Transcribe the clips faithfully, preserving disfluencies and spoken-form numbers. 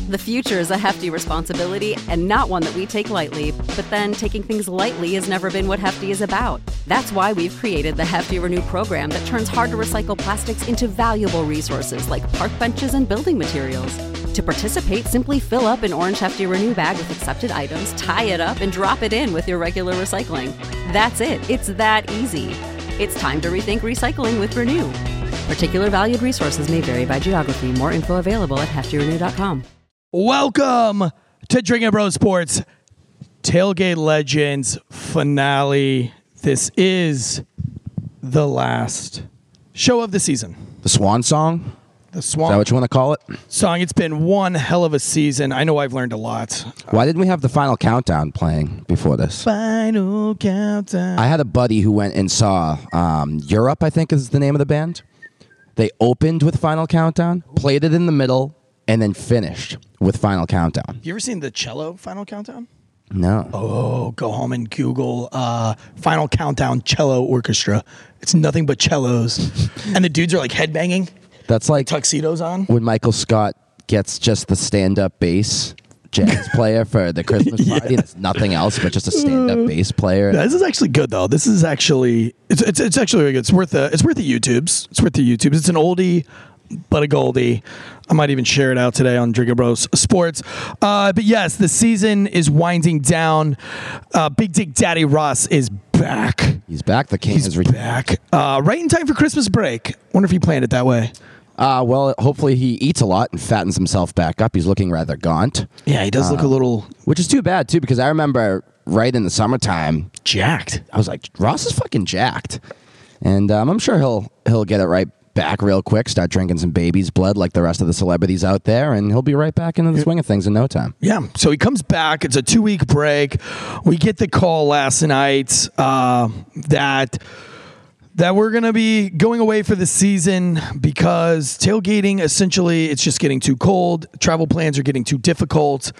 The future is a hefty responsibility and not one that we take lightly. But then taking things lightly has never been what Hefty is about. That's why we've created the Hefty Renew program that turns hard-to-recycle plastics into valuable resources like park benches and building materials. To participate, simply fill up an orange Hefty Renew bag with accepted items, tie it up, and drop it in with your regular recycling. That's it. It's that easy. It's time to rethink recycling with Renew. Particular valued resources may vary by geography. More info available at hefty renew dot com. Welcome to Drinking Bros Sports Tailgate Legends finale. This is the last show of the season. The Swan Song? The Swan Is that what you want to call it? Song. It's been one hell of a season. I know I've learned a lot. Why didn't we have the Final Countdown playing before this? Final Countdown. I had a buddy who went and saw um, Europe, I think is the name of the band. They opened with Final Countdown, played it in the middle, and then finished with Final Countdown. You ever seen the cello Final Countdown? No. Oh, go home and Google uh, Final Countdown Cello Orchestra. It's nothing but cellos. And the dudes are like headbanging. That's like tuxedos on. When Michael Scott gets just the stand-up bass jazz player for the Christmas party. Yeah. It's nothing else but just a stand-up bass player. Yeah, this is actually good though. This is actually it's it's, it's actually really good. It's worth the it's worth the YouTubes. It's worth the YouTubes. It's an oldie but a goldie. I might even share it out today on Drinking Bros Sports. Uh, but yes, the season is winding down. Uh, Big Dick Daddy Ross is back. He's back. The king He's is returned. back. Uh, right in time for Christmas break. Wonder if he planned it that way. Uh, well, hopefully he eats a lot and fattens himself back up. He's looking rather gaunt. Yeah, he does uh, look a little... Which is too bad, too, because I remember right in the summertime... Jacked. I was like, Ross is fucking jacked. And um, I'm sure he'll he'll get it right back real quick, start drinking some baby's blood like the rest of the celebrities out there, and he'll be right back into the swing of things in no time. Yeah, so he comes back. It's a two-week break. We get the call last night uh, that... that we're going to be going away for the season because tailgating, essentially, it's just getting too cold. Travel plans are getting too difficult.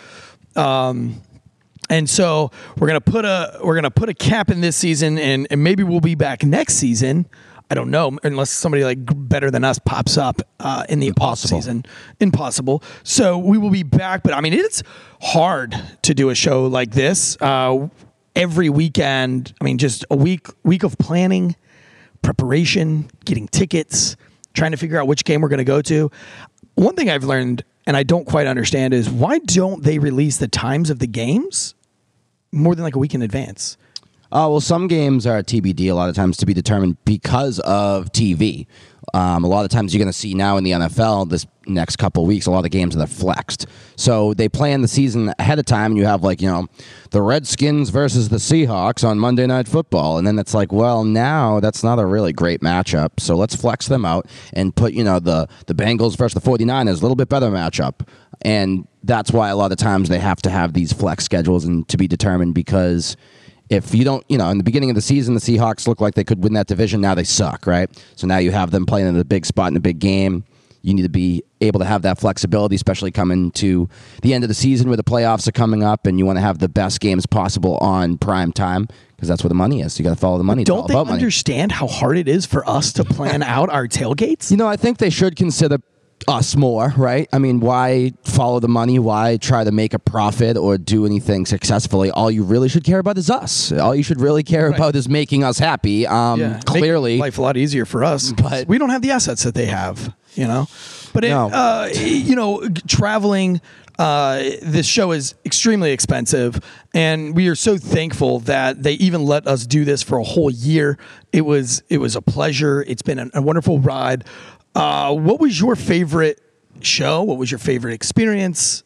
Um, and so we're going to put a we're going to put a cap in this season, and, and maybe we'll be back next season. I don't know, unless somebody like better than us pops up uh, in the off season. Impossible. So we will be back, but I mean, it's hard to do a show like this uh, every weekend. I mean, just a week week of planning, preparation, getting tickets, trying to figure out which game we're going to go to. One thing I've learned, and I don't quite understand, is why don't they release the times of the games more than like a week in advance? Oh, well, some games are T B D a lot of times to be determined because of T V. Um, a lot of times you're going to see now in the N F L this next couple of weeks, a lot of games that are flexed. So they plan the season ahead of time, and you have like, you know, the Redskins versus the Seahawks on Monday Night Football. And then it's like, well, now that's not a really great matchup. So let's flex them out and put, you know, the, the Bengals versus the forty-niners, a little bit better matchup. And that's why a lot of times they have to have these flex schedules and to be determined, because if you don't, you know, in the beginning of the season, the Seahawks look like they could win that division. Now they suck, right? So now you have them playing in a big spot in a big game. You need to be able to have that flexibility, especially coming to the end of the season where the playoffs are coming up, and you want to have the best games possible on prime time, because that's where the money is. You got to follow the money. Don't they about understand money. how hard it is for us to plan out our tailgates? You know, I think they should consider us more, right? I mean, why follow the money? Why try to make a profit or do anything successfully? All you really should care about is us. All you should really care right. about is making us happy. Um, yeah, clearly, make life a lot easier for us, but we don't have the assets that they have, you know. But it, no. uh, you know, traveling. Uh, this show is extremely expensive, and we are so thankful that they even let us do this for a whole year. It was it was a pleasure. It's been a, a wonderful ride. Uh, what was your favorite show? What was your favorite experience?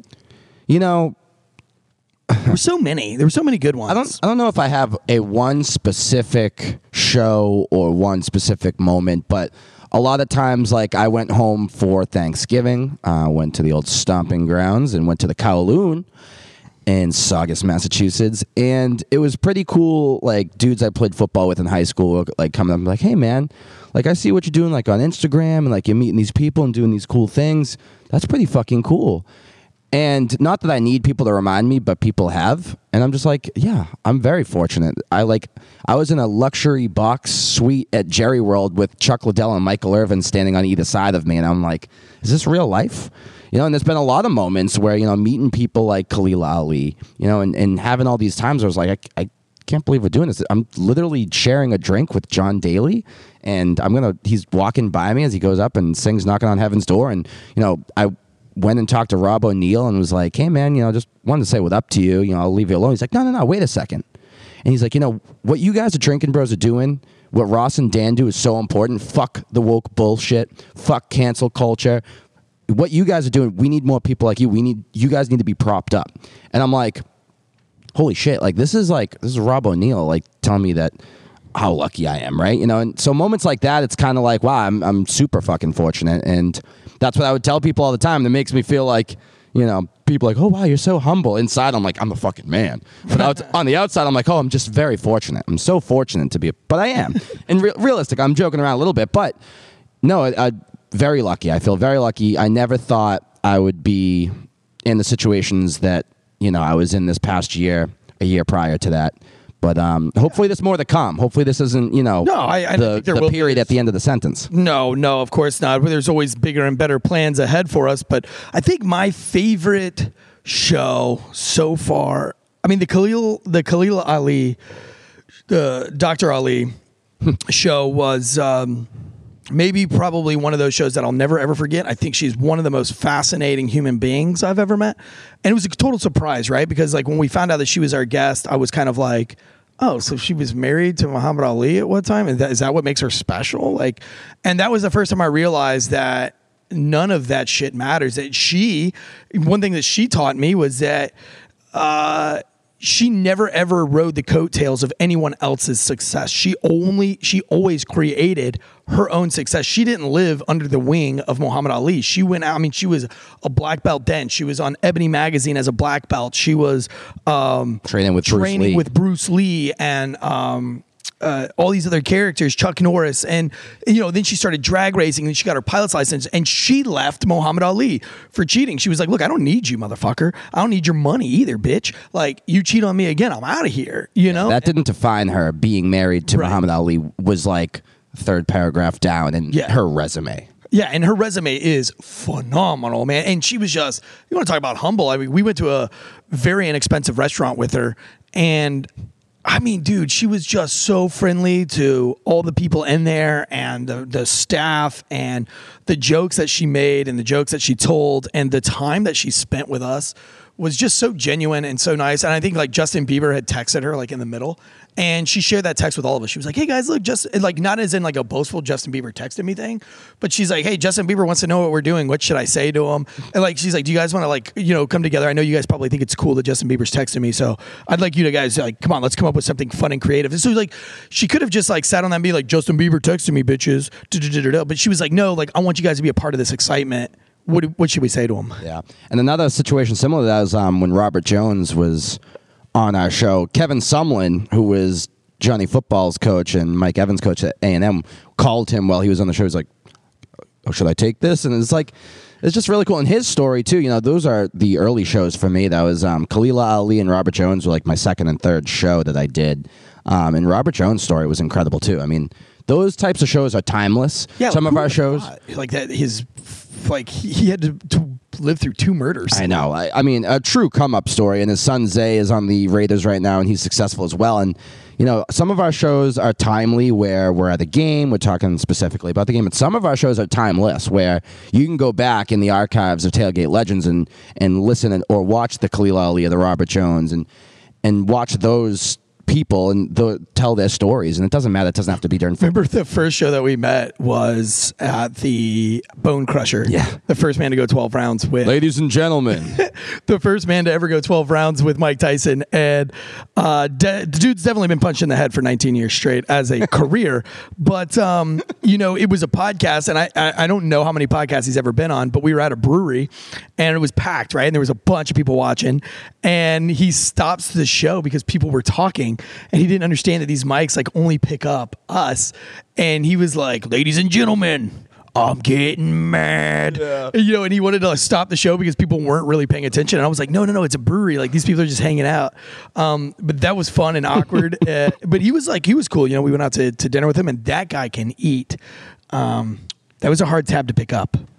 You know, there were so many. There were so many good ones. I don't. I don't know if I have a one specific show or one specific moment, but a lot of times, like I went home for Thanksgiving, uh, went to the old stomping grounds, and went to the Kowloon in Saugus, Massachusetts, and it was pretty cool. Like dudes I played football with in high school, like coming up, like, "Hey, man, like I see what you're doing, like on Instagram, and like you're meeting these people and doing these cool things. That's pretty fucking cool." And not that I need people to remind me, but people have, and I'm just like, yeah, I'm very fortunate. I like, I was in a luxury box suite at Jerry World with Chuck Liddell and Michael Irvin standing on either side of me, and I'm like, is this real life? You know, and there's been a lot of moments where, you know, meeting people like Khalil Ali, you know, and, and having all these times where I was like, I, I can't believe we're doing this. I'm literally sharing a drink with John Daly, and I'm going to, he's walking by me as he goes up and sings Knocking on Heaven's Door. And, you know, I went and talked to Rob O'Neill and was like, hey, man, you know, just wanted to say what up to you. You know, I'll leave you alone. He's like, no, no, no, wait a second. And he's like, you know, what you guys are drinking bros are doing, what Ross and Dan do is so important. Fuck the woke bullshit. Fuck cancel culture. What you guys are doing, we need more people like you. We need, you guys need to be propped up. And I'm like, holy shit, like this is like, this is Rob O'Neill, like telling me that how lucky I am, right? You know, and so moments like that, it's kind of like, wow, I'm, I'm super fucking fortunate. And that's what I would tell people all the time. That makes me feel like, you know, people are like, oh, wow, you're so humble. Inside, I'm like, I'm a fucking man. But out, on the outside, I'm like, oh, I'm just very fortunate. I'm so fortunate to be, a, but I am. And re- realistic, I'm joking around a little bit, but no, I, I, very lucky. I feel very lucky. I never thought I would be in the situations that, you know, I was in this past year, a year prior to that. But um, hopefully there's more to come. Hopefully this isn't, you know, no, I, I the, think there the will period be. at the end of the sentence. No, no, of course not. There's always bigger and better plans ahead for us. But I think my favorite show so far, I mean, the Khalil, the Khalil Ali, the Doctor Ali show was um, maybe probably one of those shows that I'll never, ever forget. I think she's one of the most fascinating human beings I've ever met. And it was a total surprise, right? Because like when we found out that she was our guest, I was kind of like, oh, so she was married to Muhammad Ali at what time? Is that, is that what makes her special? Like, and that was the first time I realized that none of that shit matters. That she, one thing that she taught me was that, uh, she never ever rode the coattails of anyone else's success. She only, she always created her own success. She didn't live under the wing of Muhammad Ali. She went out, I mean, she was a black belt then. She was on Ebony Magazine as a black belt. She was um, training with training Bruce Lee. with Bruce Lee and um, uh, all these other characters, Chuck Norris. And, you know, then she started drag racing and she got her pilot's license and she left Muhammad Ali for cheating. She was like, look, I don't need you, motherfucker. I don't need your money either, bitch. Like, you cheat on me again, I'm out of here, you know? That didn't define her. Being married to Right. Muhammad Ali was like third paragraph down in Yeah. her resume. Yeah, and her resume is phenomenal, man. And she was just, you want to talk about humble. I mean, we went to a very inexpensive restaurant with her, and I mean, dude, she was just so friendly to all the people in there and the, the staff and the jokes that she made and the jokes that she told and the time that she spent with us was just so genuine and so nice. And I think like Justin Bieber had texted her like in the middle and she shared that text with all of us. She was like, hey guys, look, just like not as in like a boastful Justin Bieber texted me thing, but she's like, hey, Justin Bieber wants to know what we're doing. What should I say to him? And like, she's like, do you guys want to like, you know, come together? I know you guys probably think it's cool that Justin Bieber's texting me. So I'd like you to guys like, come on, let's come up with something fun and creative. And so like, she could have just like sat on that and be like, Justin Bieber texted me, bitches. But she was like, no, like I want you guys to be a part of this excitement. What, what should we say to him? Yeah. And another situation similar to that is um, when Robert Jones was on our show. Kevin Sumlin, who was Johnny Football's coach and Mike Evans' coach at A and M, called him while he was on the show. He's like, oh, should I take this? And it's like, it's just really cool. And his story, too, you know, those are the early shows for me. That was um, Khalil Ali and Robert Jones were like my second and third show that I did. Um, and Robert Jones' story was incredible, too. I mean, those types of shows are timeless. Yeah, Some of our shows. Like that, his, like he, he had to, to live through two murders. I know. I, I mean, a true come-up story. And his son Zay is on the Raiders right now, and he's successful as well. And, you know, some of our shows are timely where we're at the game. We're talking specifically about the game. But some of our shows are timeless where you can go back in the archives of Tailgate Legends and, and listen and, or watch the Khalil Ali or the Robert Jones and and watch those people and the, tell their stories. And it doesn't matter. It doesn't have to be during football. Remember the first show that we met was at the Bone Crusher. Yeah. The first man to go twelve rounds with. Ladies and gentlemen. The first man to ever go twelve rounds with Mike Tyson. And uh, de- the dude's definitely been punched in the head for nineteen years straight as a career. But, um, you know, it was a podcast. And I, I, I don't know how many podcasts he's ever been on, but we were at a brewery and it was packed, right? And there was a bunch of people watching. And he stops the show because people were talking. And he didn't understand that these mics like only pick up us. And he was like, ladies and gentlemen, I'm getting mad. Yeah. You know, and he wanted to like, stop the show because people weren't really paying attention. And I was like, no, no, no, it's a brewery. Like these people are just hanging out. Um, but that was fun and awkward. uh, but he was like, he was cool. You know, we went out to, to dinner with him and that guy can eat. Um, that was a hard tab to pick up.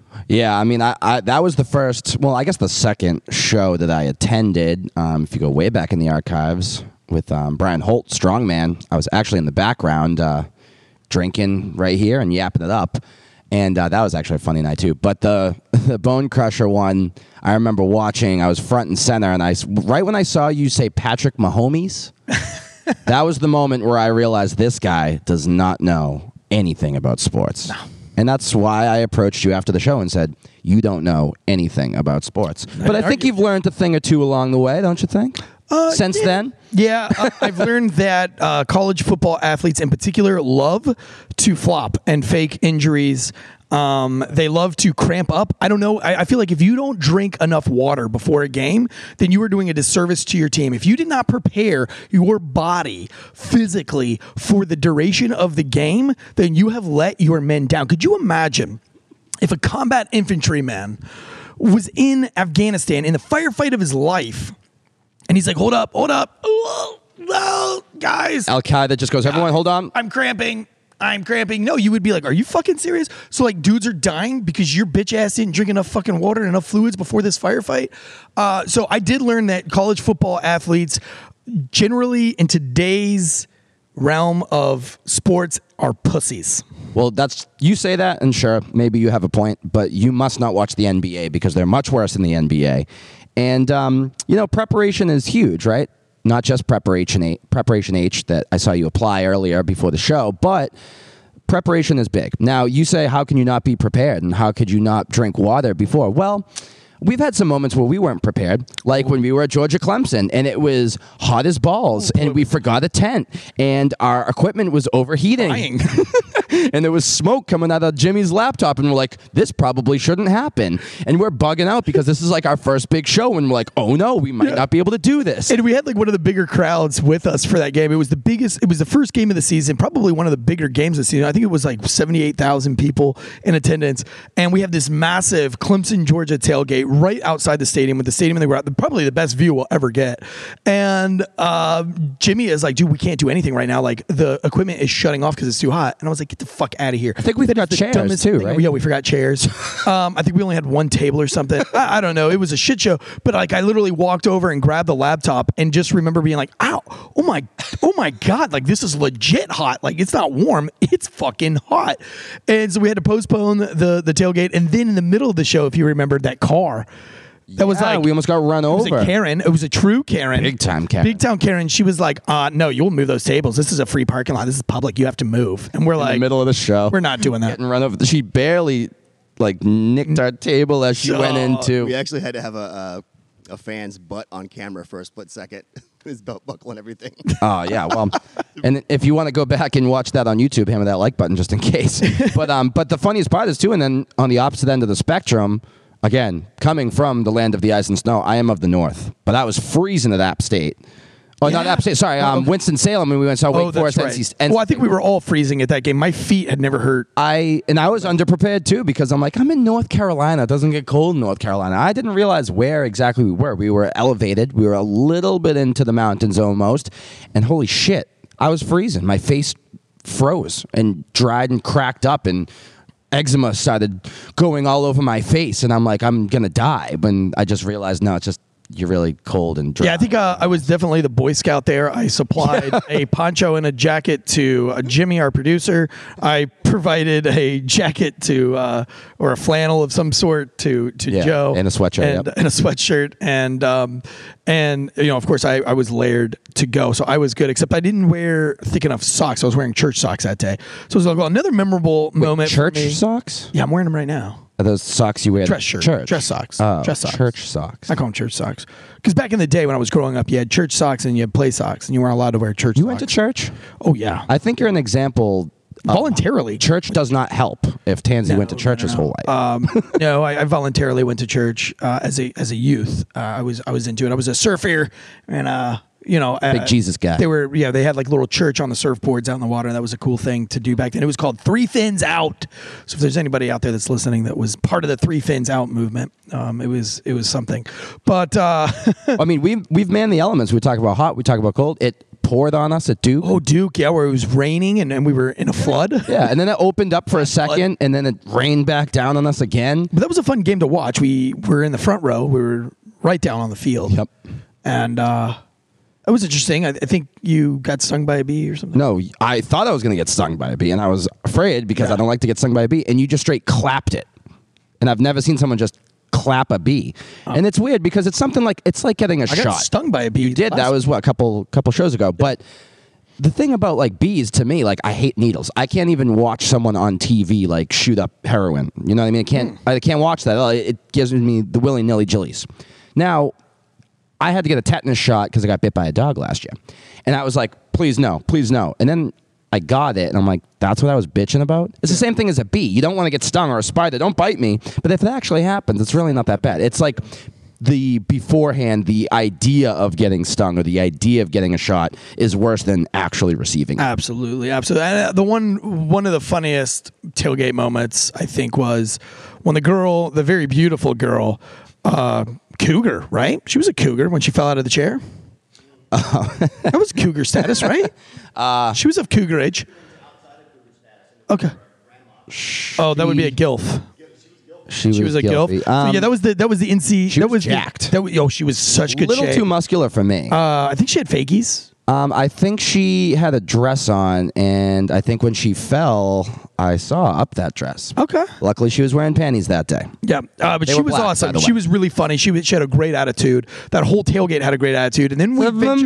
Yeah, I mean, I, I that was the first, well, I guess the second show that I attended. Um, if you go way back in the archives with um, Brian Holt, Strongman, I was actually in the background uh, drinking right here and yapping it up. And uh, that was actually a funny night, too. But the the Bone Crusher one, I remember watching. I was front and center. And I, right when I saw you say Patrick Mahomes, that was the moment where I realized this guy does not know anything about sports. No. And that's why I approached you after the show and said, you don't know anything about sports. But I think you've learned a thing or two along the way, don't you think? Uh, Since yeah. then? Yeah, uh, I've learned that uh, college football athletes in particular love to flop and fake injuries. Um, they love to cramp up. I don't know. I, I feel like if you don't drink enough water before a game, then you are doing a disservice to your team. If you did not prepare your body physically for the duration of the game, then you have let your men down. Could you imagine if a combat infantryman was in Afghanistan in the firefight of his life, and he's like, hold up, hold up. Oh, oh, guys. Al-Qaeda just goes, everyone, hold on. I'm cramping. I'm cramping. No, you would be like, are you fucking serious? So, like, dudes are dying because your bitch ass didn't drink enough fucking water and enough fluids before this firefight. Uh, so I did learn that college football athletes generally in today's realm of sports are pussies. Well, that's you say that, and sure, maybe you have a point, but you must not watch the N B A because they're much worse than the N B A. And, um, you know, preparation is huge, right? Not just preparation H, preparation H that I saw you apply earlier before the show, but preparation is big. Now, you say, how can you not be prepared? And how could you not drink water before? Well, we've had some moments where we weren't prepared, like when we were at Georgia Clemson, and it was hot as balls, and we forgot a tent, and our equipment was overheating. And there was smoke coming out of Jimmy's laptop, and we're like, this probably shouldn't happen. And we're bugging out because this is like our first big show, and we're like, oh no, we might yeah. not be able to do this. And we had like one of the bigger crowds with us for that game. It was the biggest, it was the first game of the season, probably one of the bigger games of the season. I think it was like seventy-eight thousand people in attendance. And we have this massive Clemson, Georgia tailgate right outside the stadium with the stadium in the ground, probably the best view we'll ever get. And uh, Jimmy is like, dude, we can't do anything right now. Like, the equipment is shutting off because it's too hot. And I was like, get the fuck out of here. I think we forgot chairs too, right? Yeah, we forgot chairs. um, I think we only had one table or something. I, I don't know. It was a shit show. But like, I literally walked over and grabbed the laptop and just remember being like, ow, oh my, oh my God, like this is legit hot. Like, it's not warm, it's fucking hot. And so we had to postpone the, the tailgate. And then in the middle of the show, if you remember, that car that was yeah, like, we almost got run over. It was a Karen. It was a true Karen. Big time Karen. Big time Karen. She was like, uh, no, you'll move those tables. This is a free parking lot. This is public. You have to move. And we're in like, the middle of the show. We're not doing that. Getting run over. She barely like nicked our table as she oh, went into. We actually had to have a, a, a fan's butt on camera for a split second. His belt buckle and everything. Oh, yeah. Well, and if you want to go back and watch that on YouTube, hammer that like button just in case. But um, but the funniest part is, too, and then on the opposite end of the spectrum, again, coming from the land of the ice and snow, I am of the north, but I was freezing at App State. Oh, yeah. Not App State. Sorry, um, okay. Winston-Salem, and we went saw Wake oh, Forest. Right. N C, N C, well, I think we were all freezing at that game. My feet had never hurt. I and I was underprepared too because I'm like, I'm in North Carolina. It doesn't get cold in North Carolina. I didn't realize where exactly we were. We were elevated. We were a little bit into the mountains almost, and holy shit, I was freezing. My face froze and dried and cracked up, and eczema started going all over my face, and I'm like, I'm gonna die. But I just realized, no, it's just you're really cold and dry. Yeah, I think uh, I was definitely the Boy Scout there. I supplied a poncho and a jacket to uh, Jimmy, our producer. I provided a jacket to, uh, or a flannel of some sort to to yeah, Joe. And a sweatshirt. And, yep. and a sweatshirt. And, um, and you know, of course, I, I was layered to go. So I was good, except I didn't wear thick enough socks. I was wearing church socks that day. So it was like, well, another memorable Wait, moment church for me. socks? Yeah, I'm wearing them right now. Are those socks you wear? Dress shirt. Church. Dress socks. Oh, Dress socks. Church socks. I call them church socks. Because back in the day when I was growing up, you had church socks and you had play socks, and you weren't allowed to wear church you socks. went to church? Oh, yeah. I think you're an example. Voluntarily. Church does not help if Tansy No, went to church no, his no. whole life. Um, no, I, I voluntarily went to church uh, as a as a youth. Uh, I was I was into it. I was a surfer, and uh, you know, uh, big Jesus guy. They were yeah. They had like little church on the surfboards out in the water. That was a cool thing to do back then. It was called Three Fins Out. So if there's anybody out there that's listening that was part of the Three Fins Out movement, um, it was it was something. But uh, I mean, we've we've manned the elements. We talk about hot. We talk about cold. It poured on us at Duke. Oh, Duke, yeah, where it was raining and, and we were in a flood. Yeah, and then it opened up for a second, and then it rained back down on us again. But that was a fun game to watch. We were in the front row. We were right down on the field. Yep. And uh, that was interesting. I, I think you got stung by a bee or something. No, I thought I was going to get stung by a bee, and I was afraid because Yeah. I don't like to get stung by a bee, and you just straight clapped it. And I've never seen someone just clap a bee. And it's weird because it's something like, it's like getting a I shot. got stung by a bee. You did. last- That was, what, a couple couple shows ago. But the thing about, like, bees, to me, like, I hate needles. I can't even watch someone on T V, like, shoot up heroin. You know what I mean? I can't, Hmm. I can't watch that. It gives me the willy-nilly jillies. Now, I had to get a tetanus shot because I got bit by a dog last year. And I was like, please no, please no. And then I got it, and I'm like, that's what I was bitching about? It's the same thing as a bee. You don't want to get stung or a spider. Don't bite me. But if it actually happens, it's really not that bad. It's like the beforehand, the idea of getting stung or the idea of getting a shot is worse than actually receiving it. Absolutely, absolutely. And uh, the one one of the funniest tailgate moments, I think, was when the girl, the very beautiful girl, uh, Cougar, right? She was a cougar when she fell out of the chair. That was cougar status, right? Uh, she was of cougar age. Okay. Oh, that would be a gilf. She was, She was a guilty. gilf. So Um, yeah, that was the that was the N C. she that was the- jacked. that was, oh, she was such a good little shape. too muscular for me. uh, I think she had fakies. Um, I think she had a dress on, and I think when she fell, I saw up that dress. Okay. Luckily, she was wearing panties that day. Yeah, uh, but They she were was black, by awesome. the She way. was really funny. She was, she had a great attitude. That whole tailgate had a great attitude. And then we ventured-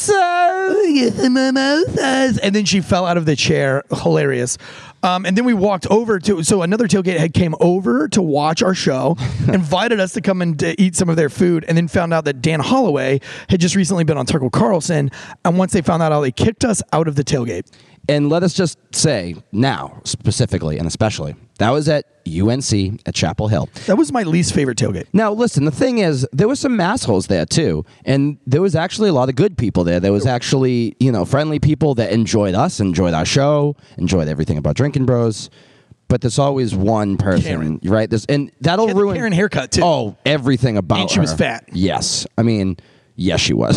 the mimosas. And then she fell out of the chair. Hilarious. Um, and then we walked over to, so another tailgate head came over to watch our show, invited us to come and to eat some of their food, and then found out that Dan Holloway had just recently been on Tucker Carlson. And once they found that out, they kicked us out of the tailgate. And let us just say now, specifically and especially, that was at U N C at Chapel Hill. That was my least favorite tailgate. Now, listen, the thing is, there were some assholes there, too. And there was actually a lot of good people there. There was actually, you know, friendly people that enjoyed us, enjoyed our show, enjoyed everything about Drinking Bros. But there's always one person, Karen. right? There's, and that'll She had the ruin... Karen haircut, too. Oh, everything about And she was her. fat. Yes. I mean, yes, she was.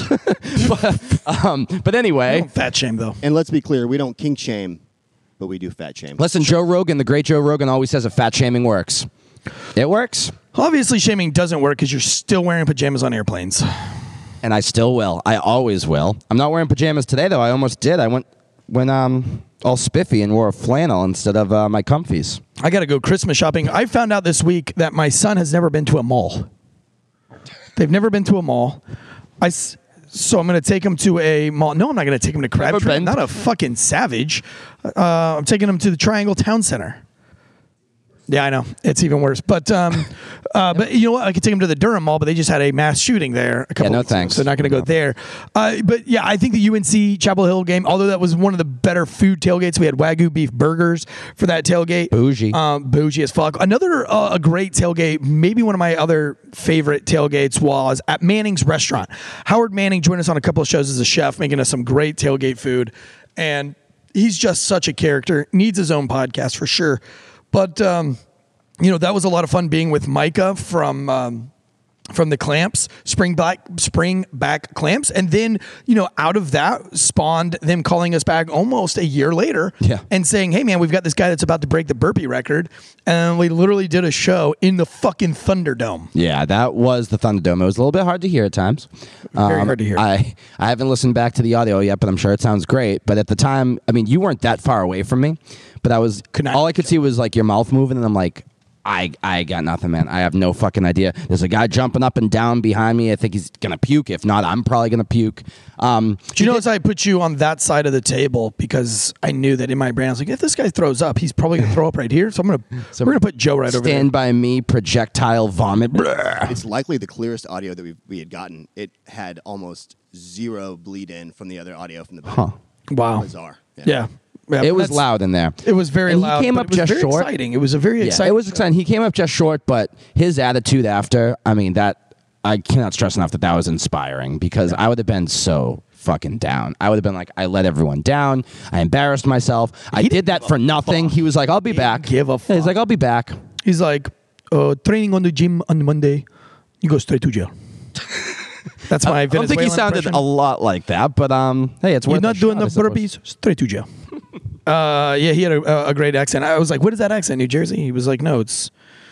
but, um, but I anyway... don't fat shame, though. And let's be clear, we don't kink shame, but we do fat shame. Listen, Joe Rogan, the great Joe Rogan, always says that fat shaming works. It works, Obviously, shaming doesn't work because you're still wearing pajamas on airplanes. and I still will. I always will. I'm not wearing pajamas today, though. I almost did. I went went um all spiffy and wore a flannel instead of uh, my comfies. I got to go Christmas shopping. I found out this week that my son has never been to a mall. They've never been to a mall. I s- so I'm going to take him to a mall. No, I'm not going to take him to Crabtree. I'm been? not a fucking savage. Uh, I'm taking him to the Triangle Town Center. Yeah, I know. It's even worse. But um, uh, but you know what? I could take him to the Durham Mall, but they just had a mass shooting there a couple Yeah, no weeks ago, thanks. so they're not going to go there. Uh, but yeah, I think the U N C Chapel Hill game, although that was one of the better food tailgates, we had Wagyu beef burgers for that tailgate. Bougie. Um, bougie as fuck. Another uh, a great tailgate, maybe one of my other favorite tailgates was at Manning's Restaurant. Howard Manning joined us on a couple of shows as a chef, making us some great tailgate food. And he's just such a character. Needs his own podcast for sure. But, um, you know, that was a lot of fun being with Micah from... Um, from the Clamps, spring back, spring back Clamps, and then you know, out of that spawned them calling us back almost a year later, Yeah. and saying, "Hey, man, we've got this guy that's about to break the burpee record," and we literally did a show in the fucking Thunderdome. Yeah, that was the Thunderdome. It was a little bit hard to hear at times. Very hard to hear. I, I haven't listened back to the audio yet, but I'm sure it sounds great. But at the time, I mean, you weren't that far away from me, but I was, Could not- all I could see was like your mouth moving, and I'm like, I, I got nothing, man. I have no fucking idea. There's a guy jumping up and down behind me. I think he's going to puke. If not, I'm probably going to puke. Um, Do you notice I put you on that side of the table because I knew that in my brain I was like, if this guy throws up, he's probably gonna throw up right here. So I'm gonna So we're gonna put Joe right over there. Stand by me, projectile vomit. Bleh. It's likely the clearest audio that we we had gotten. It had almost zero bleed in from the other audio from the back. Huh. Wow. Bizarre. Yeah. Yeah, It but was that's- loud in there. It was very And he loud. came but up it was just very short. exciting. It was a very Yeah, exciting. it was exciting. He came up just short, but his attitude after, I mean, that, I cannot stress enough that that was inspiring because I would have been so fucking down. I would have been like, I let everyone down. I embarrassed myself. I He did didn't that give for a nothing. fuck. He was like, I'll be back. give a Yeah, He's fuck. like, I'll be back. He's like, uh, training on the gym on Monday. You go straight to jail. That's my I don't think he Venezuelan sounded impression. a lot like that, but um, hey, it's You're worth not a doing shot, the I suppose. burpees. Straight to jail. uh, yeah, he had a, a great accent. I was like, "What is that accent? New Jersey?" He was like, "No, it's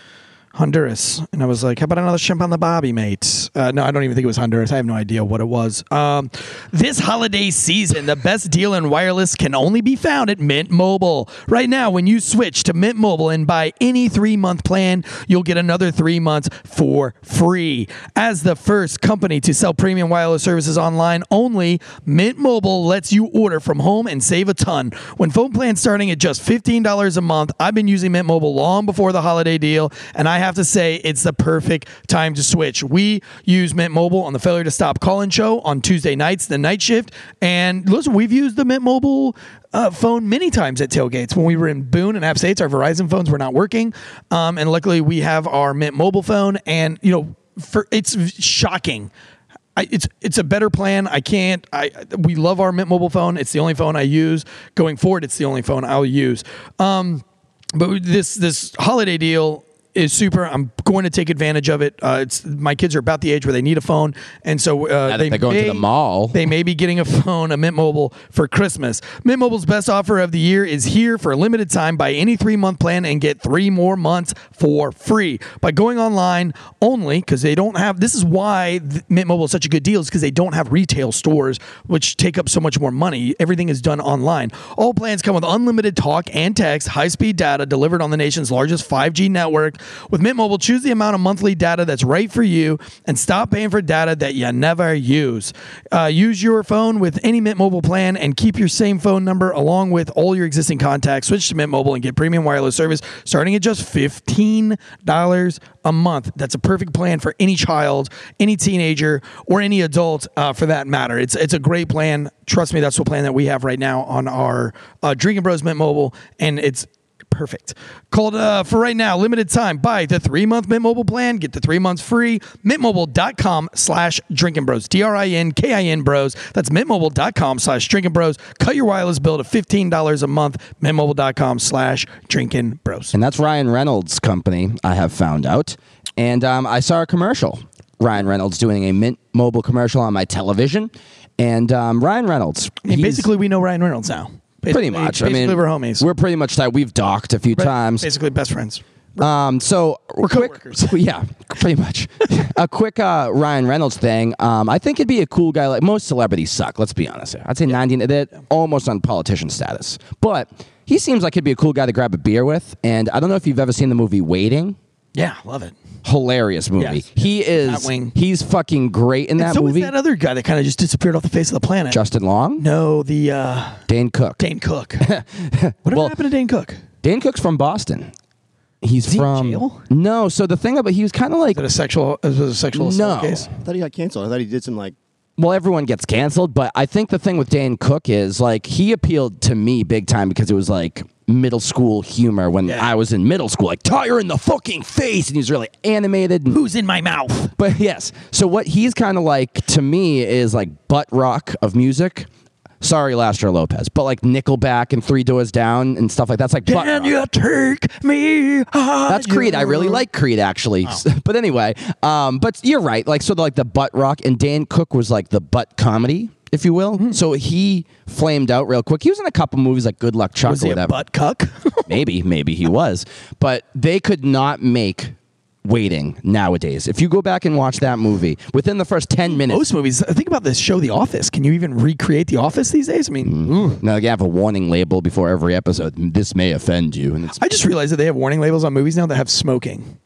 Honduras." And I was like, "How about another shrimp on the bobby, mate?" Uh, no, I don't even think it was Honduras. I have no idea what it was. Um, this holiday season, the best deal in wireless can only be found at Mint Mobile. Right now, when you switch to Mint Mobile and buy any three-month plan, you'll get another three months for free. As the first company to sell premium wireless services online only, Mint Mobile lets you order from home and save a ton. When phone plans starting at just fifteen dollars a month, I've been using Mint Mobile long before the holiday deal, and I have to say it's the perfect time to switch. We use Mint Mobile on the Failure to Stop call-in show on Tuesday nights, the night shift. And listen, we've used the Mint Mobile uh, phone many times at tailgates. When we were in Boone and App States, our Verizon phones were not working. Um, and luckily we have our Mint Mobile phone. And, you know, for it's shocking. I, it's it's a better plan. I can't. I we love our Mint Mobile phone. It's the only phone I use. Going forward, it's the only phone I'll use. Um, but this this holiday deal is super. I'm going to take advantage of it. Uh, it's my kids are about the age where they need a phone, and so uh, Now that they they're going may, to the mall. They may be getting a phone, a Mint Mobile, for Christmas. Mint Mobile's best offer of the year is here for a limited time. Buy any three-month plan and get three more months for free by going online only, because they don't have. This is why Mint Mobile is such a good deal, is because they don't have retail stores, which take up so much more money. Everything is done online. All plans come with unlimited talk and text, high-speed data delivered on the nation's largest five G network. With Mint Mobile, choose the amount of monthly data that's right for you and stop paying for data that you never use. Uh, use your phone with any Mint Mobile plan and keep your same phone number along with all your existing contacts. Switch to Mint Mobile and get premium wireless service starting at just fifteen dollars a month. That's a perfect plan for any child, any teenager, or any adult uh, for that matter. It's it's a great plan. Trust me, that's the plan that we have right now on our uh, Drinking Bros Mint Mobile, and it's perfect. Called uh, for right now, limited time. Buy the three-month Mint Mobile plan. Get the three months free. Mintmobile.com slash Drinking Bros. D R I N K I N Bros. That's mintmobile.com slash Drinking Bros. Cut your wireless bill to fifteen dollars a month. Mintmobile.com slash Drinking Bros. And that's Ryan Reynolds' company, I have found out. And um, I saw a commercial. Ryan Reynolds doing a Mint Mobile commercial on my television. And um, Ryan Reynolds. I mean, he's- basically, we know Ryan Reynolds now. Pretty Basically- much. I Basically, mean, we're homies. We're pretty much that. We've docked a few Right. times. Basically, best friends. Um, so We're quick, coworkers. yeah, pretty much. A quick uh, Ryan Reynolds thing. Um, I think it'd be a cool guy. Like most celebrities suck. Let's be honest here. I'd say ninety. They're almost on politician status, but he seems like he'd be a cool guy to grab a beer with. And I don't know if you've ever seen the movie Waiting. Yeah, love it. Hilarious movie. Yes. He is. Batwing. He's fucking great in And that so movie. is that other guy that kind of just disappeared off the face of the planet. Justin Long, no, the uh, Dane Cook. Dane Cook. Whatever Well- happened to Dane Cook? Dane Cook's from Boston. He's Is he in from jail? No. So the thing about he was kind of like Is it a sexual? Is it a sexual assault No. case? I thought he got canceled. I thought he did some like. well, everyone gets canceled, but I think the thing with Dane Cook is like he appealed to me big time because it was like middle school humor when Yeah. I was in middle school, like tire in the fucking face, and he's really animated. And, Who's in my mouth? but yes, so what he's kind of like to me is like butt rock of music. Sorry, Lastro Lopez, but like Nickelback and Three Doors Down and stuff like that's like butt Can rock. you take me? That's Creed. I really like Creed, actually. But anyway, um, but you're right. Like, so the, like the butt rock, and Dan Cook was like the butt comedy, if you will. Mm-hmm. So he flamed out real quick. He was in a couple movies like Good Luck Chuck Was or he a whatever. butt cuck? Maybe, maybe he was. But they could not make Waiting nowadays. If you go back and watch that movie, within the first ten minutes. Most movies. Think about this show, The Office. Can you even recreate The Office these days? I mean, ooh. Now you have a warning label before every episode. This may offend you, and it's I just realized that they have warning labels on movies now that have smoking.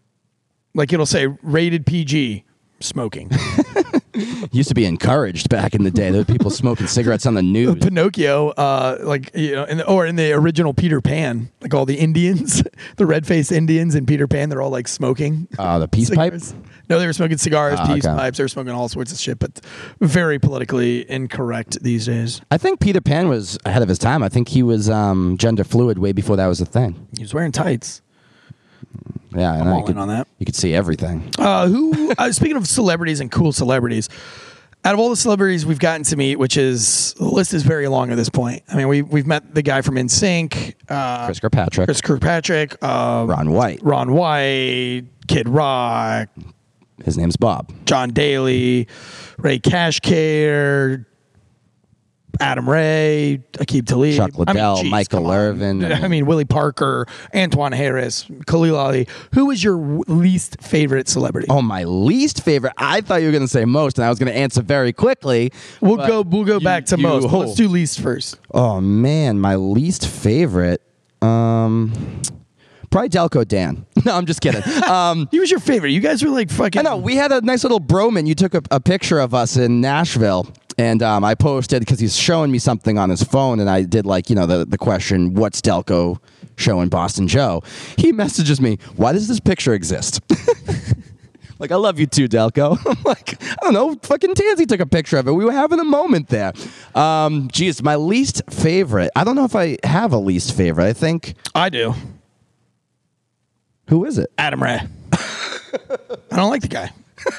Like it'll say rated P G, smoking. used to be encouraged back in the day. There were people smoking cigarettes on the news. Pinocchio, uh, like you know, in the, or in the original Peter Pan, like all the Indians, the red-faced Indians in Peter Pan, they're all like smoking. Uh, the peace pipe? cigars. No, they were smoking cigars, Ah, peace okay. pipes. They were smoking all sorts of shit, but very politically incorrect these days. I think Peter Pan was ahead of his time. I think he was um, gender fluid way before that was a thing. He was wearing tights. Yeah, and I'm I all could, in on that. You could see everything. Uh, who? uh, speaking of celebrities and cool celebrities, out of all the celebrities we've gotten to meet, which is the list is very long at this point. I mean, we we've met the guy from N Sync, uh, Chris Kirkpatrick, Chris Kirkpatrick, uh, Ron White. Ron White, Kid Rock, His name's Bob. John Daly, Ray Cashcare, Adam Ray, Aqib Talib, Chuck Liddell, I mean, geez, Michael Irvin. I mean, Willie Parker, Antoine Harris, Khalil Ali. Who is your w- least favorite celebrity? Oh, my least favorite. I thought you were going to say most, and I was going to answer very quickly. We'll go. We'll go you- back to you- most. But let's do least first. Oh man, my least favorite. Um, probably Delco Dan. No, I'm just kidding. Um, He was your favorite. You guys were like fucking. I know we had a nice little broman. You took a, a picture of us in Nashville, and um, I posted because he's showing me something on his phone, and I did like you know the the question, "What's Delco showing Boston Joe?" He messages me, "Why does this picture exist?" Like, I love you too, Delco. I'm like, I don't know, fucking Tansy took a picture of it. We were having a moment there. Um, geez, my least favorite. I don't know if I have a least favorite. I think, I do. who is it? Adam Ray. I don't like the guy.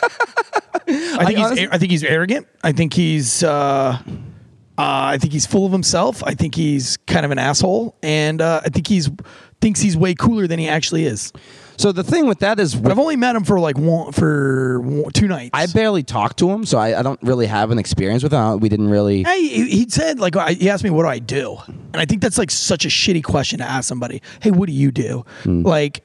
I think I he's. honestly- I think he's arrogant. I think he's. Uh, uh, I think he's full of himself. I think he's kind of an asshole, and uh, I think he's thinks he's way cooler than he actually is. So the thing with that is, But I've only met him for like one for one, two nights. I barely talked to him, so I, I don't really have an experience with him. We didn't really. Hey, he he said like I- he asked me what do I do, and I think that's like such a shitty question to ask somebody. Hey, what do you do? Hmm. Like,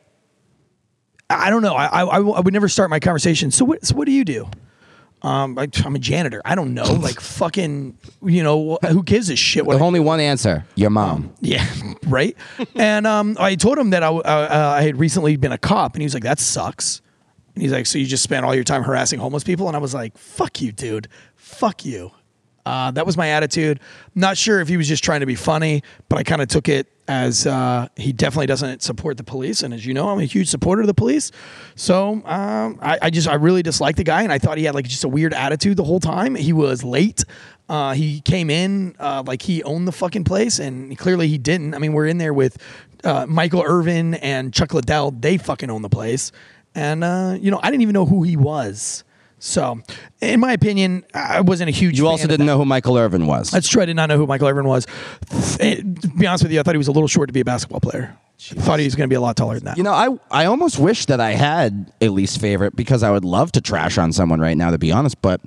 I don't know. I, I I would never start my conversation. So what? So what do you do? Um, I, I'm a janitor. I don't know. Like fucking, you know, who gives a shit? What With I- only one answer: your mom. yeah, right. And um, I told him that I, uh, I had recently been a cop, and he was like, "That sucks." And he's like, "So you just spent all your time harassing homeless people?" And I was like, "Fuck you, dude. Fuck you." Uh, that was my attitude. Not sure if he was just trying to be funny, but I kind of took it as uh, he definitely doesn't support the police. And as you know, I'm a huge supporter of the police. So um, I, I just I really disliked the guy, and I thought he had like just a weird attitude the whole time. He was late. Uh, he came in uh, like he owned the fucking place, and clearly he didn't. I mean, we're in there with uh, Michael Irvin and Chuck Liddell. They fucking own the place, and uh, you know I didn't even know who he was. So, in my opinion, I wasn't a huge. You fan also of didn't that. know who Michael Irvin was. That's true. I did not know who Michael Irvin was. Eh, To be honest with you, I thought he was a little short to be a basketball player. I thought he was going to be a lot taller than that. You know, I I almost wish that I had a least favorite because I would love to trash on someone right now, to be honest. But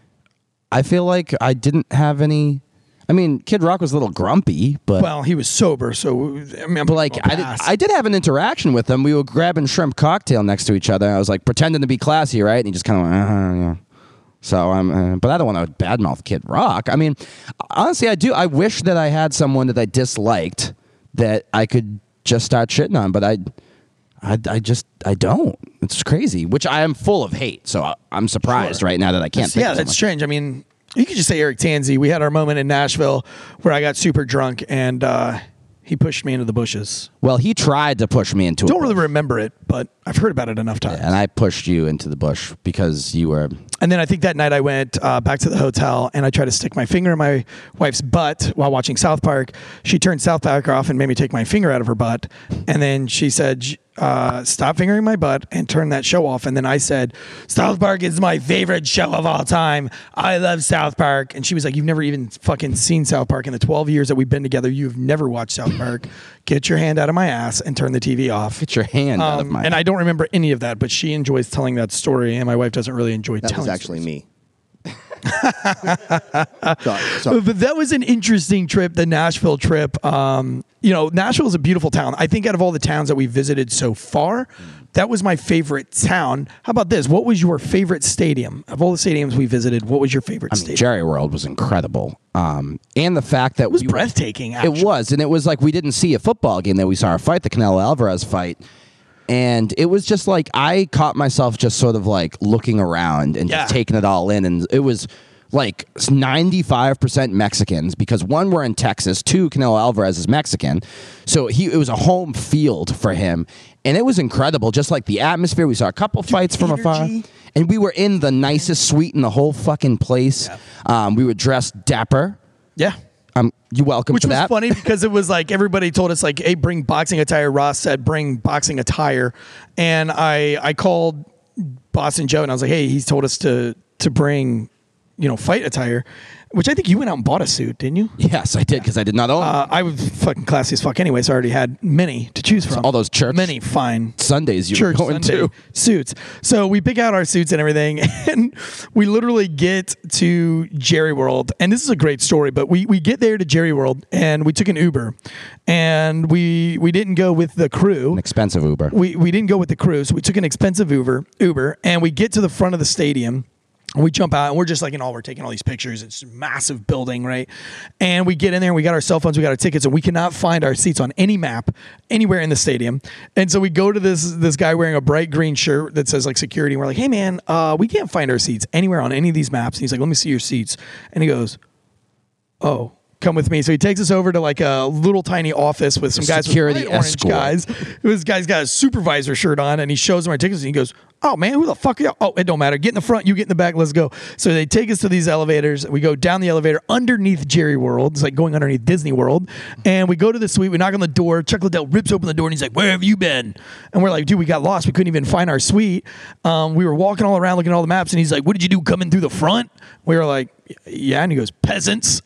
I feel like I didn't have any. I mean, Kid Rock was a little grumpy, but Well, he was sober, so I mean, I'm but like I did, I did have an interaction with him. We were grabbing shrimp cocktail next to each other. I was like pretending to be classy, right? And he just kind of went, uh, yeah. So I'm, uh, but I don't want to badmouth Kid Rock. I mean, honestly, I do. I wish that I had someone that I disliked that I could just start shitting on, but I, I, I just I don't. It's crazy. Which I am full of hate. So I, I'm surprised Sure. right now that I can't. That's, think yeah, of that's someone. strange. I mean, you could just say Eric Tanzi. We had our moment in Nashville where I got super drunk and uh, he pushed me into the bushes. Well, he tried to push me into. Don't a really bush, remember it, but I've heard about it enough times. and I pushed you into the bush because you were. And then I think that night I went uh, back to the hotel and I tried to stick my finger in my wife's butt while watching South Park. She turned South Park off and made me take my finger out of her butt. And then she said, uh, stop fingering my butt and turn that show off. And then I said, South Park is my favorite show of all time. I love South Park. And she was like, you've never even fucking seen South Park in the twelve years that we've been together. You've never watched South Park. Get your hand out of my ass and turn the T V off. Get your hand out of Um, my. and I don't remember any of that, but she enjoys telling that story, and my wife doesn't really enjoy That telling was actually stories. me. sorry, sorry. But that was an interesting trip, the Nashville trip. Um, you know, Nashville is a beautiful town. I think out of all the towns that we visited so far, that was my favorite town. How about this? What was your favorite stadium? Of all the stadiums we visited, what was your favorite I mean, stadium? Jerry World was incredible, um, and the fact that It was we, breathtaking, actually. It was, and it was like we didn't see a football game that we saw a fight, the Canelo Alvarez fight, and it was just like I caught myself just sort of like looking around and Yeah. just taking it all in, and it was like ninety-five percent Mexicans because one, we're in Texas, two, Canelo Alvarez is Mexican, so he it was a home field for him, and it was incredible. Just like the atmosphere, we saw a couple fights from afar. energy. And we were in the nicest suite in the whole fucking place. Um, we were dressed dapper. Yeah. Um, you're welcome Which for was that. funny because it was like everybody told us like, hey, bring boxing attire. Ross said, bring boxing attire. And I I called Boston Joe and I was like, hey, he's told us to to bring you know, fight attire, which I think you went out and bought a suit, didn't you? Yes, I did because I did not own Uh, I was fucking classy as fuck anyway, so I already had many to choose from. all those church Many fine Sundays you were church going Sunday to. suits. So we pick out our suits and everything, and we literally get to Jerry World. And this is a great story, but we, we get there to Jerry World, and we took an Uber, and we we didn't go with the crew. An expensive Uber. We we didn't go with the crew, so we took an expensive Uber. Uber, and we get to the front of the stadium. And we jump out, and we're just like, in all, we're taking all these pictures. It's a massive building, right? And we get in there, and we got our cell phones, we got our tickets, and we cannot find our seats on any map anywhere in the stadium. And so we go to this this guy wearing a bright green shirt that says like security. And we're like, hey man, uh, we can't find our seats anywhere on any of these maps. And he's like, let me see your seats. And he goes, oh, come with me. So he takes us over to like a little tiny office with some guys, security with bright orange escort. guys. This guy's got a supervisor shirt on, and he shows him our tickets, and he goes, oh man, who the fuck are you? Oh, it don't matter. Get in the front, you get in the back, let's go. So they take us to these elevators. We go down the elevator underneath Jerry World. It's like going underneath Disney World. And we go to the suite. We knock on the door. Chuck Liddell rips open the door, and he's like, where have you been? And we're like, dude, we got lost. We couldn't even find our suite. Um, we were walking all around looking at all the maps, and he's like, what did you do coming through the front? We were like, yeah. And he goes, peasants.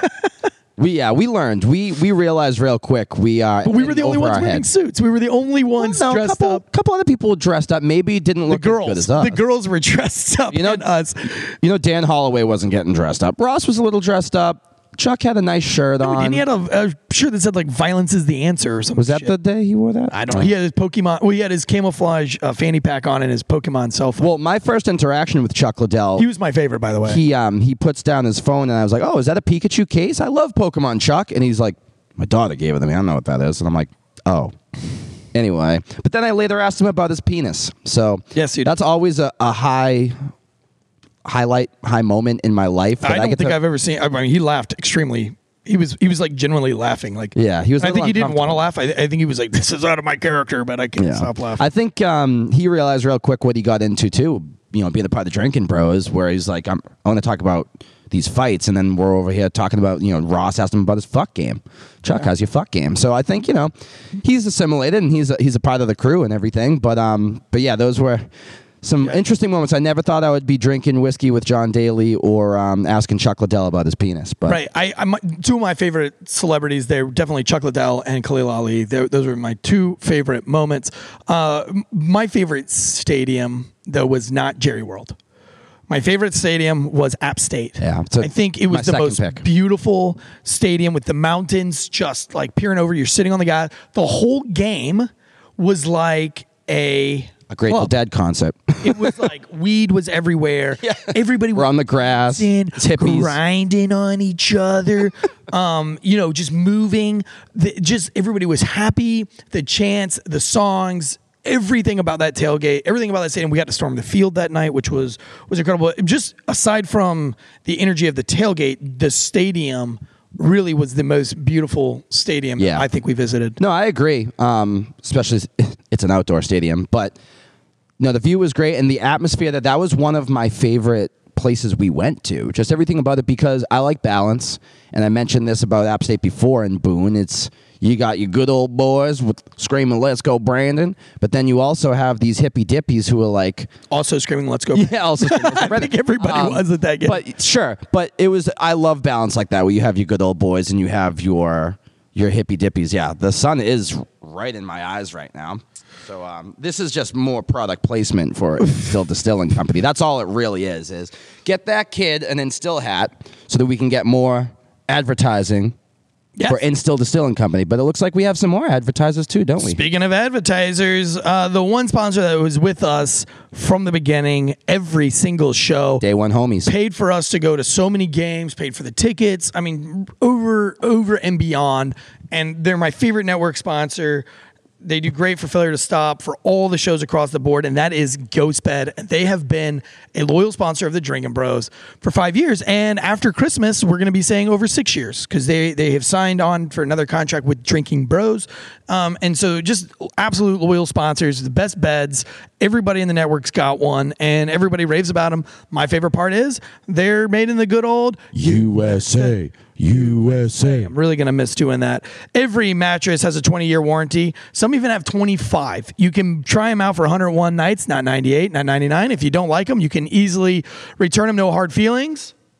We yeah, we learned. We we realized real quick we are. But we were the only ones wearing head. suits. We were the only ones Well, no, dressed couple, up. couple other people dressed up. Maybe didn't The look as good girls, as us. the girls were dressed up. You know- and us. You know, Dan Holloway wasn't getting dressed up. Ross was a little dressed up. Chuck had a nice shirt on. And he had a, a shirt that said like "Violence is the answer" or something. was that the day he wore that? I don't know. He had his Pokemon. Well, he had his camouflage uh, fanny pack on and his Pokemon cell phone. Well, my first interaction with Chuck Liddell, He was my favorite, by the way. he um he puts down his phone, and I was like, "Oh, is that a Pikachu case? I love Pokemon, Chuck." And he's like, "My daughter gave it to me. I don't know what that is." And I'm like, "Oh." Anyway, but then I later asked him about his penis. So Yes, you did. that's always a, a high highlight, high moment in my life. that I don't get think to- I've ever seen. I mean, he laughed extremely. He was he was like genuinely laughing. Like Yeah, he was a I think little he didn't want to uncomfortable. laugh. I, I think he was like, "This is out of my character," but I can't stop laughing. I think um, he realized real quick what he got into too. You know, being a part of the Drinking Bros, where he's like, I'm, I want to talk about these fights, and then we're over here talking about, you know, Ross asked him about his fuck game. Chuck, how's your fuck game? So I think, you know, he's assimilated and he's a, he's a part of the crew and everything. But um, but yeah, those were some interesting moments. I never thought I would be drinking whiskey with John Daly or um, asking Chuck Liddell about his penis. But Right. I, I my, two of my favorite celebrities. They're definitely Chuck Liddell and Khalil Ali. They're, those were my two favorite moments. Uh, m- my favorite stadium though was not Jerry World. My favorite stadium was App State. Yeah, it's a- I think it my was the second most pick. beautiful stadium with the mountains just like peering over. You're sitting on the guy. The whole game was like a a Grateful club. Dead concert. It was like weed was everywhere. Everybody We're was on the grass. dancing, It's hippies. grinding on each other. um, you know, just moving. The, just everybody was happy. The chants, the songs, everything about that tailgate, everything about that stadium. We got to storm the field that night, which was was incredible. Just aside from the energy of the tailgate, the stadium really was the most beautiful stadium Yeah. I think we visited. No, I agree. Um, especially it's an outdoor stadium, but no, the view was great and the atmosphere. That that was one of my favorite places we went to. Just everything about it, because I like balance, and I mentioned this about App State before in Boone. It's you got your good old boys with screaming "Let's go, Brandon," but then you also have these hippie dippies who are like, Also screaming, "Let's go!" yeah, also screaming, "Let's go, I Brandon." think everybody Um, was at that game. But sure, but it was. I love balance like that, where you have your good old boys and you have your your hippie dippies. Yeah, the sun is right in my eyes right now. So um, this is just more product placement for Instill Distilling Company. That's all it really is. Is get that kid an Instill hat so that we can get more advertising Yes. for Instill Distilling Company. But it looks like we have some more advertisers too, don't we? Speaking of advertisers, uh, the one sponsor that was with us from the beginning, every single show, Day one homies. paid for us to go to so many games, paid for the tickets. I mean, over, over and beyond. And they're my favorite network sponsor. They do great for Failure to Stop, for all the shows across the board, and that is Ghostbed. They have been a loyal sponsor of the Drinking Bros for five years, and after Christmas, we're going to be saying over six years because they they have signed on for another contract with Drinking Bros, um, and so just absolute loyal sponsors, the best beds. Everybody in the network's got one, and everybody raves about them. My favorite part is they're made in the good old U S A, U S A. I'm really going to miss doing that. Every mattress has a twenty-year warranty. Some even have twenty-five. You can try them out for one hundred one nights, not ninety-eight, not ninety-nine. If you don't like them, you can easily return them. No hard feelings.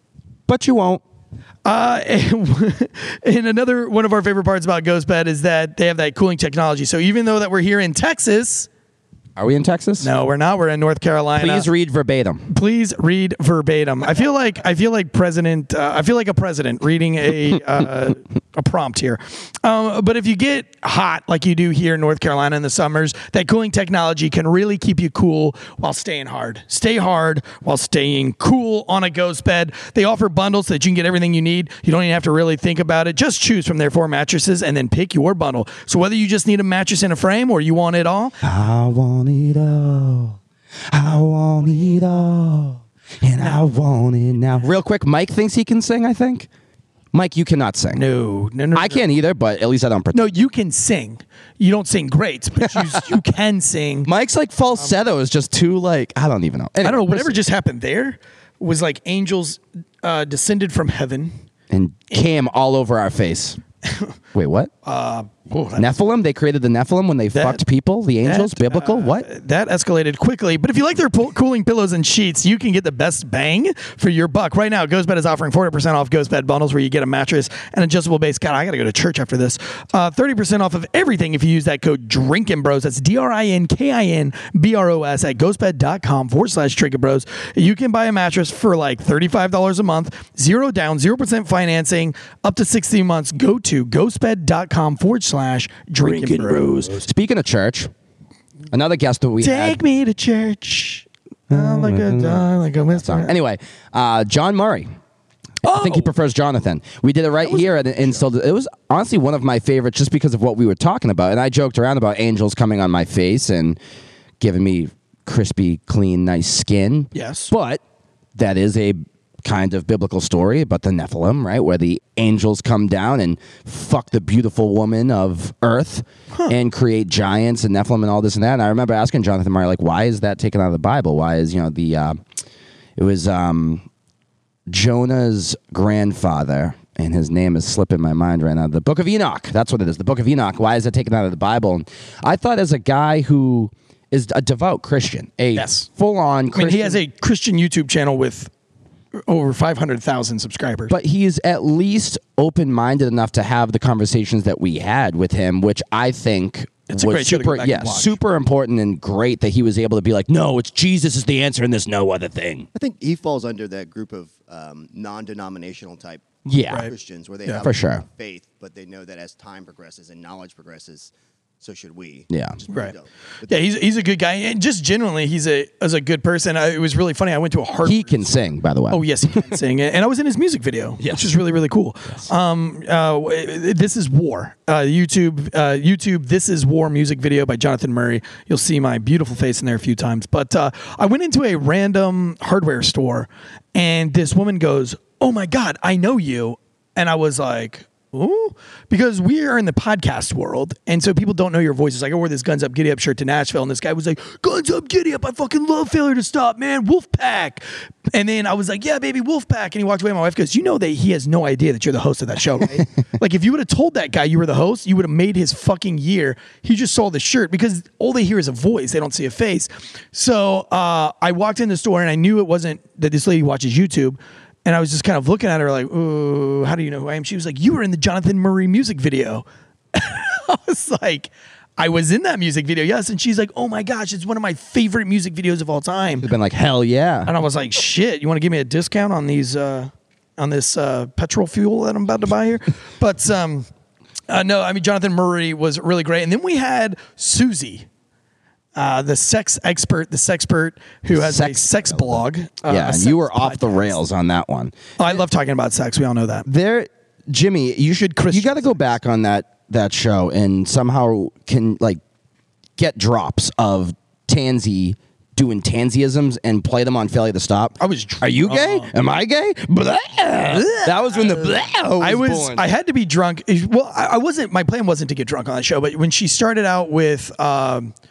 But you won't. Uh, and, and another one of our favorite parts about GhostBed is that they have that cooling technology. So even though that we're here in Texas, Are we in Texas? no, we're not. We're in North Carolina. Please read verbatim. Please read verbatim. I feel like I feel like president. Uh, I feel like a president reading a uh, a prompt here. Um, but if you get hot like you do here in North Carolina in the summers, that cooling technology can really keep you cool while staying hard. Stay hard while staying cool on a GhostBed. They offer bundles so that you can get everything you need. You don't even have to really think about it. Just choose from their four mattresses and then pick your bundle. So whether you just need a mattress and a frame or you want it all, I want it all. I want it all. And I want it now. Real quick, Mike thinks he can sing, I think. Mike, you cannot sing. no, no, no. I can't either, but at least I don't pretend. No, you can sing. You don't sing great, but you, you can sing. Mike's like falsetto is just too like, I don't even know. Anyway, I don't know. Whatever just happened there was like angels uh, descended from heaven. And came all over our face. Wait, what? Uh, whoa, that- Nephilim? They created the Nephilim when they That- fucked people? The angels? that, Biblical? uh, What? That escalated quickly. But if you like their po- cooling pillows and sheets, you can get the best bang for your buck. Right now, GhostBed is offering forty percent off GhostBed bundles where you get a mattress and adjustable base. God, I got to go to church after this. Uh, thirty percent off of everything if you use that code Drinkin' Bros. That's D R I N K I N B R O S at ghostbed.com forward slash Drinkin' Bros. You can buy a mattress for like thirty-five dollars a month, zero down, zero percent financing, up to sixty months. Go to ghostbed.com forward slash Drinkin' Bros. Speaking of church, another guest that we Take had. me to church. I'm like a dog, like a whisper. Anyway, uh, John Murray. I think he prefers Jonathan. We did it right here, and, and so it was honestly one of my favorites just because of what we were talking about. And I joked around about angels coming on my face and giving me crispy, clean, nice skin. Yes. But that is a kind of biblical story about the Nephilim, right? Where the angels come down and fuck the beautiful woman of earth and create giants and Nephilim and all this and that. And I remember asking Jonathan Murray, like, why is that taken out of the Bible? Why is, you know, the, uh, it was um, Jonah's grandfather, and his name is slipping my mind right now. The Book of Enoch. That's what it is. The Book of Enoch. Why is it taken out of the Bible? And I thought as a guy who is a devout Christian, a Yes. full-on I Christian. mean, he has a Christian YouTube channel with over five hundred thousand subscribers. But he is at least open-minded enough to have the conversations that we had with him, which I think It's a was great show to super, go back yeah, and watch. super important and great that he was able to be like, no, it's Jesus is the answer and there's no other thing. I think he falls under that group of um, non-denominational type Yeah. Right. Christians where they Yeah. have For a sure. faith, but they know that as time progresses and knowledge progresses, so should we. Yeah. Which is pretty Right. dope. But Yeah, he's he's a good guy, and just genuinely, he's a as a good person. I, it was really funny. I went to a Harvard. He can sing, by the way. Oh yes, he can sing, and I was in his music video, which is really really cool. Um, uh, This Is War, uh, YouTube, uh, YouTube. This Is War music video by Jonathan Murray. You'll see my beautiful face in there a few times. But uh, I went into a random hardware store, and this woman goes, "Oh my God, I know you," and I was like, ooh, because we are in the podcast world, and so people don't know your voices. Like I wore this Guns Up Giddy Up shirt to Nashville, and this guy was like, "Guns Up Giddy Up, I fucking love Failure to Stop, man, Wolfpack." And then I was like, "Yeah, baby, Wolfpack." And he walked away. My wife goes, "You know that he has no idea that you're the host of that show, right?" Like if you would have told that guy you were the host, you would have made his fucking year. He just saw the shirt because all they hear is a voice; they don't see a face. So uh, I walked in the store, and I knew it wasn't that this lady watches YouTube. And I was just kind of looking at her like, "Ooh, how do you know who I am?" She was like, "You were in the Jonathan Murray music video." I was like, "I was in that music video, yes." And she's like, "Oh my gosh, it's one of my favorite music videos of all time." He's been like, hell yeah. And I was like, "Shit, you want to give me a discount on these, uh, on this uh, petrol fuel that I'm about to buy here?" But um, uh, no, I mean, Jonathan Murray was really great. And then we had Susie. Uh, the sex expert, the sexpert who has a Sex- sex blog. Uh, yeah, a and sex you were off the podcast. rails on that one. Oh, I love talking about sex. We all know that. There, Jimmy, you should Christian you got to go sex. back on that that show and somehow can like get drops of Tansy doing Tansyisms and play them on Failure to Stop. I was Are you gay? drunk. Am I gay? Blah. That was when the blah was I was. born. I had to be drunk. Well, I, I wasn't. My plan wasn't to get drunk on that show. But when she started out with, um,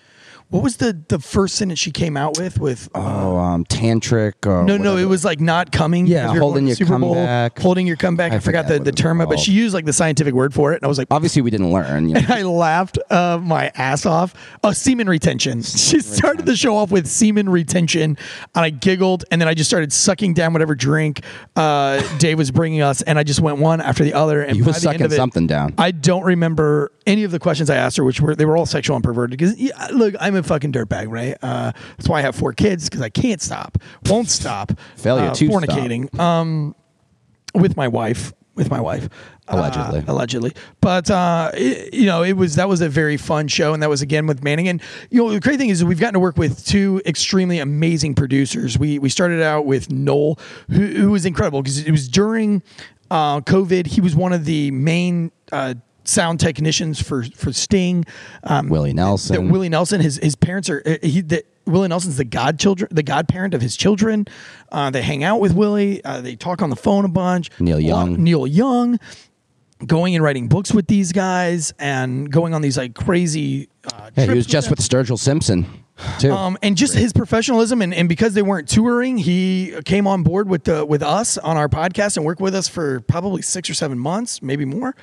what was the the first sentence she came out with? With uh, Oh, um, tantric or no, no, whatever. it was like not coming. Yeah, because we were holding going to your the Super Bowl, comeback. holding your comeback. I, I forgot forgot the, what the it was term, but called. she used like the scientific word for it, and I was like, Obviously, we didn't learn. You know? and I laughed uh, my ass off. Oh, semen retention. She started the show off with semen retention, and I giggled, and then I just started sucking down whatever drink uh, Dave was bringing us, and I just went one after the other. And You by were the sucking end of it, something down. I don't remember any of the questions I asked her, which were they were all sexual and perverted. Because yeah, look, I'm a fucking dirtbag, right? Uh, that's why I have four kids because I can't stop, won't stop. Failure uh, to stop. fornicating. Um, with my wife. With my wife, Allegedly. uh, allegedly, but uh, it, you know, it was that was a very fun show, and that was again with Manning. And you know, the great thing is we've gotten to work with two extremely amazing producers. We we started out with Noel, who, who was incredible because it was during uh, COVID. He was one of the main uh, sound technicians for for Sting. Um, Willie Nelson. that Willie Nelson. His his parents are uh, he the. Willie Nelson's the godchildren, the godparent of his children. Uh, they hang out with Willie. Uh, they talk on the phone a bunch. Neil Young. Neil Young, going and writing books with these guys and going on these like crazy. Uh, Yeah, he trips was just them. with Sturgill Simpson, too. Um, and just his professionalism, and, and because they weren't touring, he came on board with the with us on our podcast and worked with us for probably six or seven months, maybe more.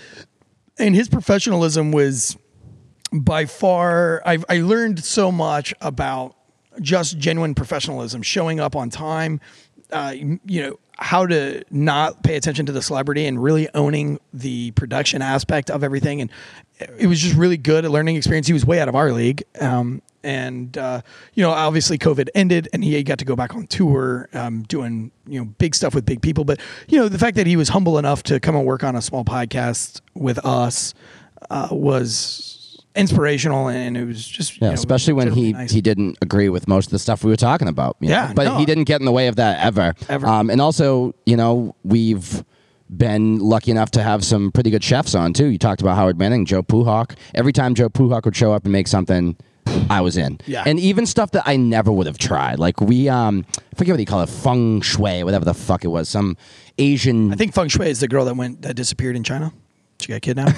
And his professionalism was by far, I've, I learned so much about just genuine professionalism, showing up on time, uh, you know, how to not pay attention to the celebrity and really owning the production aspect of everything. And it was just really good, a learning experience. He was way out of our league. Um, and, uh, you know, obviously COVID ended and he got to go back on tour, um, doing, you know, big stuff with big people. But, you know, the fact that he was humble enough to come and work on a small podcast with us uh, was inspirational, and it was just Yeah, you know, especially when he, nice. he didn't agree with most of the stuff we were talking about. you know? Yeah, But no. he didn't get in the way of that ever. Ever. Um, and also, you know, we've been lucky enough to have some pretty good chefs on, too. You talked about Howard Manning, Joe Puhawk. Every time Joe Puhawk would show up and make something, I was in. Yeah. And even stuff that I never would have tried. Like we, um, I forget what you call it, feng shui, whatever the fuck it was. Some Asian... I think Feng Shui is the girl that went that disappeared in China. She got kidnapped.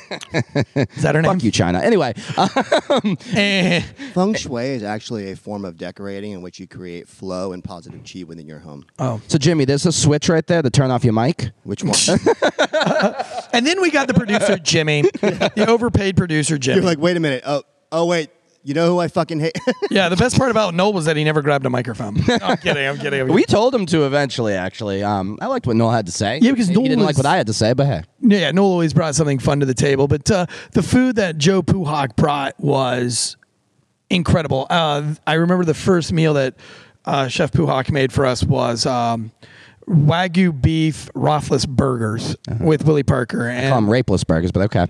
Is that her name? Fuck you, China. Anyway, um, Eh. Feng Shui is actually a form of decorating in which you create flow and positive chi within your home. Oh, so Jimmy, there's a switch right there to turn off your mic. Which one? and then we got the producer Jimmy, the overpaid producer Jimmy. You're like, wait a minute. Oh, oh wait. You know who I fucking hate? Yeah, the best part about Noel was that he never grabbed a microphone. No, I'm kidding. I'm kidding. I'm We kidding. told him to eventually, actually. Um, I liked what Noel had to say. Yeah, because he, Noel he didn't like was- what I had to say, but hey. Yeah, Noel always brought something fun to the table, but uh, the food that Joe Puhawk brought was incredible. Uh, I remember the first meal that uh, Chef Puhawk made for us was um, Wagyu beef Rothless burgers with Willie Parker, and Call them rapeless burgers, but okay.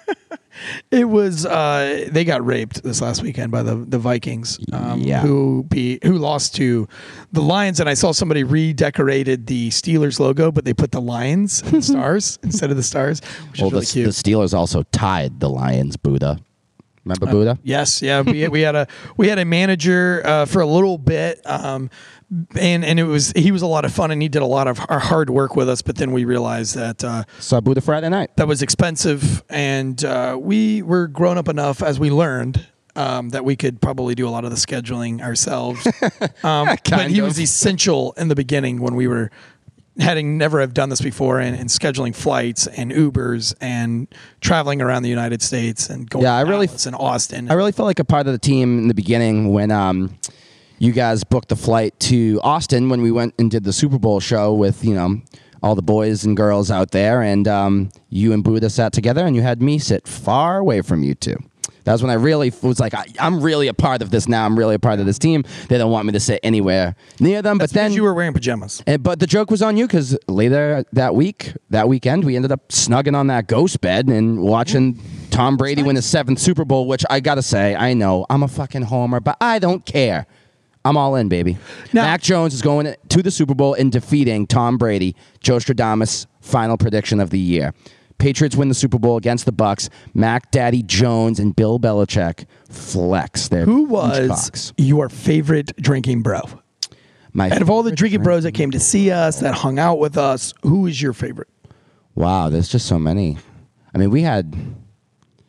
it was uh, they got raped this last weekend by the the Vikings, um, Yeah. who be who lost to the Lions. And I saw somebody redecorated the Steelers logo, but they put the lions and the stars instead of the stars, which Well, is really the, cute. the Steelers also tied the Lions, Buddha. Remember Buddha? Yes, yeah, we we had a we had a manager uh, for a little bit, um, and and it was he was a lot of fun, and he did a lot of our hard work with us. But then we realized that uh, Saw Buddha Friday night. that was expensive, and uh, we were grown up enough as we learned. Um, that we could probably do a lot of the scheduling ourselves, um, but Kind he of. was essential in the beginning when we were having never have done this before, and, and scheduling flights and Ubers and traveling around the United States and going Yeah, I to really- Dallas and Austin. I really felt like a part of the team in the beginning when um, you guys booked the flight to Austin when we went and did the Super Bowl show with, you know, all the boys and girls out there. And um, you and Buddha sat together and you had me sit far away from you two. That was when I really was like, I, I'm really a part of this now. I'm really a part of this team. They don't want me to sit anywhere near them. That's but then because you were wearing pajamas. And, but the joke was on you because later that week, that weekend, we ended up snugging on that ghost bed and watching Tom Brady win his seventh Super Bowl, which I got to say, I know I'm a fucking homer, but I don't care. I'm all in, baby. Now- Mac Jones is going to the Super Bowl and defeating Tom Brady. Joe Stradamus, final prediction of the year. Patriots win the Super Bowl against the Bucks. Mac Daddy Jones and Bill Belichick flex their Who huge was cocks. your favorite drinking bro? My Out of all the favorite drinking bros that came to see us, that hung out with us, who is your favorite? Wow, there's just so many. I mean, we had.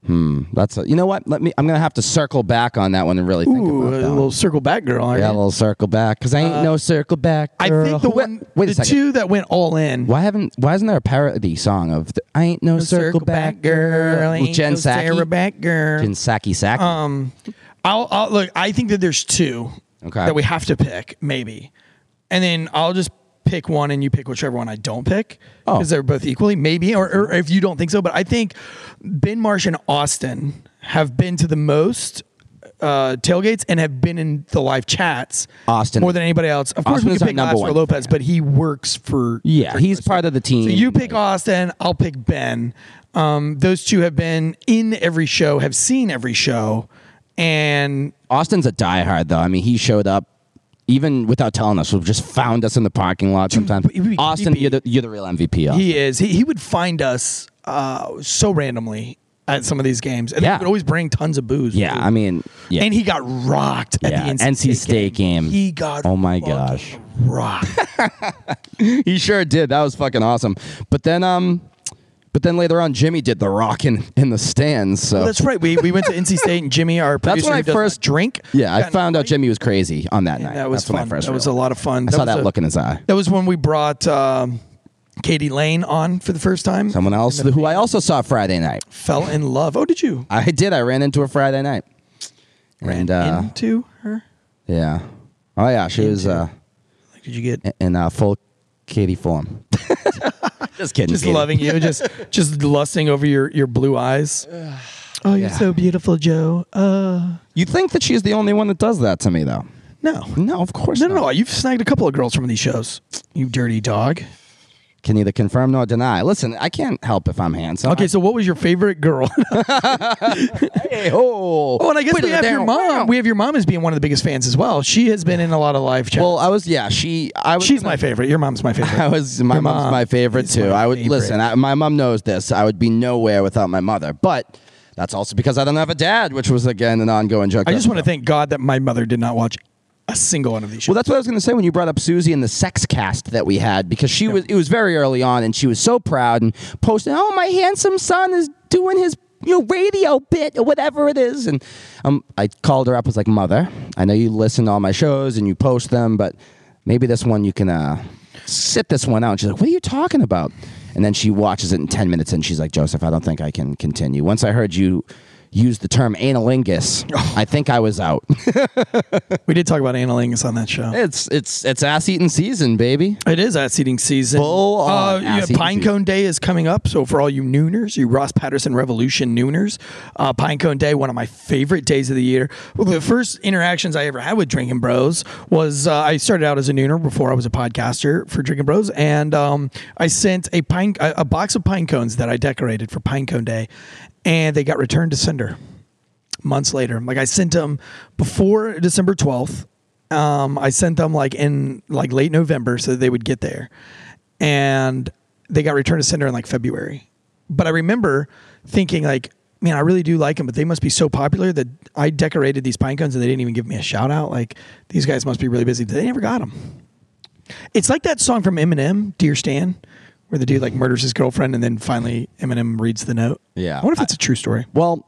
Hmm. That's a, you know what? Let me. I'm gonna have to circle back on that one and really think Ooh, about a that. little One. circle back girl. Aren't Yeah, a you? little circle back because I ain't no circle back. I Girl. think the Who- one, Wait a the second. two that went all in. Why haven't? Why isn't there a parody song of the, "I ain't no, circle, back, girl"? With ain't Jen no Psaki. Sarah back girl. Jen Psaki Psaki. Um, I'll, I'll look. I think that there's two Okay. that we have to pick, maybe, and then I'll just pick one, and you pick whichever one I don't pick Oh. because they're both equally, maybe, or, or if you don't think so. But I think Ben Marsh and Austin have been to the most uh, tailgates and have been in the live chats. Austin. more than anybody else. Of course, Austin we is can our pick number Oscar one Lopez, fan. but he works for yeah, he's part of the team. so you pick Austin, I'll pick Ben. Um, those two have been in every show, have seen every show, and Austin's a diehard though. I mean, he showed up even without telling us. Just found us in the parking lot sometimes. but he- Austin, he- you're the, you're the real M V P. Austin. he is. He, he would find us uh, so randomly at some of these games, and Yeah. he would always bring tons of booze. Yeah, too. I mean, yeah. And he got rocked at Yeah, the N C, N C State game. He got Oh my fucking gosh. rocked. He sure did. That was fucking awesome. But then, um, but then later on, Jimmy did the rock in, in the stands. So That's right. We we went to N C State, and Jimmy, our That's producer, when I who does first- not drink. yeah, I got in a found out fight. Jimmy was crazy on that night. That was That's when fun. I first that was a realized. lot of fun. I saw was that a- look in his eye. That was when we brought um, Katie Lane on for the first time. Someone else And then who I also saw Friday night. fell in love. Oh, did you? I did. I ran into her Friday night. And uh, Into her? yeah, oh yeah, she was uh, Like, did you get in uh, full Katie form. Just kidding. just Katie. loving you, just just lusting over your your blue eyes? Oh, you're Yeah. so beautiful, Joe. Uh, You think that she's the only one that does that to me, though? no, No, of course no, not. no, no. You've snagged a couple of girls from these shows. You dirty dog. Can neither confirm nor deny. Listen, I can't help if I'm handsome. Okay, so what was your favorite girl? Hey, oh, Oh, and I guess Wait we till have the your down- mom. We have your mom as being one of the biggest fans as well. She has been in a lot of live chats. Well, I was. Yeah, she. I was. She's gonna- my favorite. Your mom's my favorite. I was. My Your mom's mom my favorite is too. my I would favorite. listen. I, my mom knows this. I would be nowhere without my mother, but that's also because I don't have a dad, which was again an ongoing joke. I just want to thank God that my mother did not watch a single one of these shows. Well, that's what I was going to say when you brought up Susie and the sex cast that we had, because she was. It was very early on, and she was so proud and posting, "Oh, my handsome son is doing his." You know, radio bit or whatever it is, and um, I called her up. Was like, "Mother, I know you listen to all my shows and you post them, but maybe this one you can uh, sit this one out." And she's like, "What are you talking about?" And then she watches it in ten minutes, and she's like, "Joseph, I don't think I can continue." Once I heard you use the term analingus, I think I was out. we did talk about analingus on that show. it's it's it's ass eating season, baby. It is ass eating season. Full on Uh, yeah, ass-eating Pine season. Cone Day is coming up. So for all you nooners, you Ross Patterson Revolution nooners, uh, Pine Cone Day, one of my favorite days of the year. Well, the first interactions I ever had with Drinking Bros was uh, I started out as a nooner before I was a podcaster for Drinking Bros, and um, I sent a pine a, a box of pine cones that I decorated for Pine Cone Day, and they got returned to sender months later. Like I sent them before December twelfth. Um, I sent them like in like late November so that they would get there, and they got returned to sender in like February. But I remember thinking like, man, I really do like them, but they must be so popular that I decorated these pine cones and they didn't even give me a shout out. Like these guys must be really busy. They never got them. It's like that song from Eminem, Dear Stan, where the dude like murders his girlfriend and then finally Eminem reads the note. Yeah. I wonder if it's a true story. Well,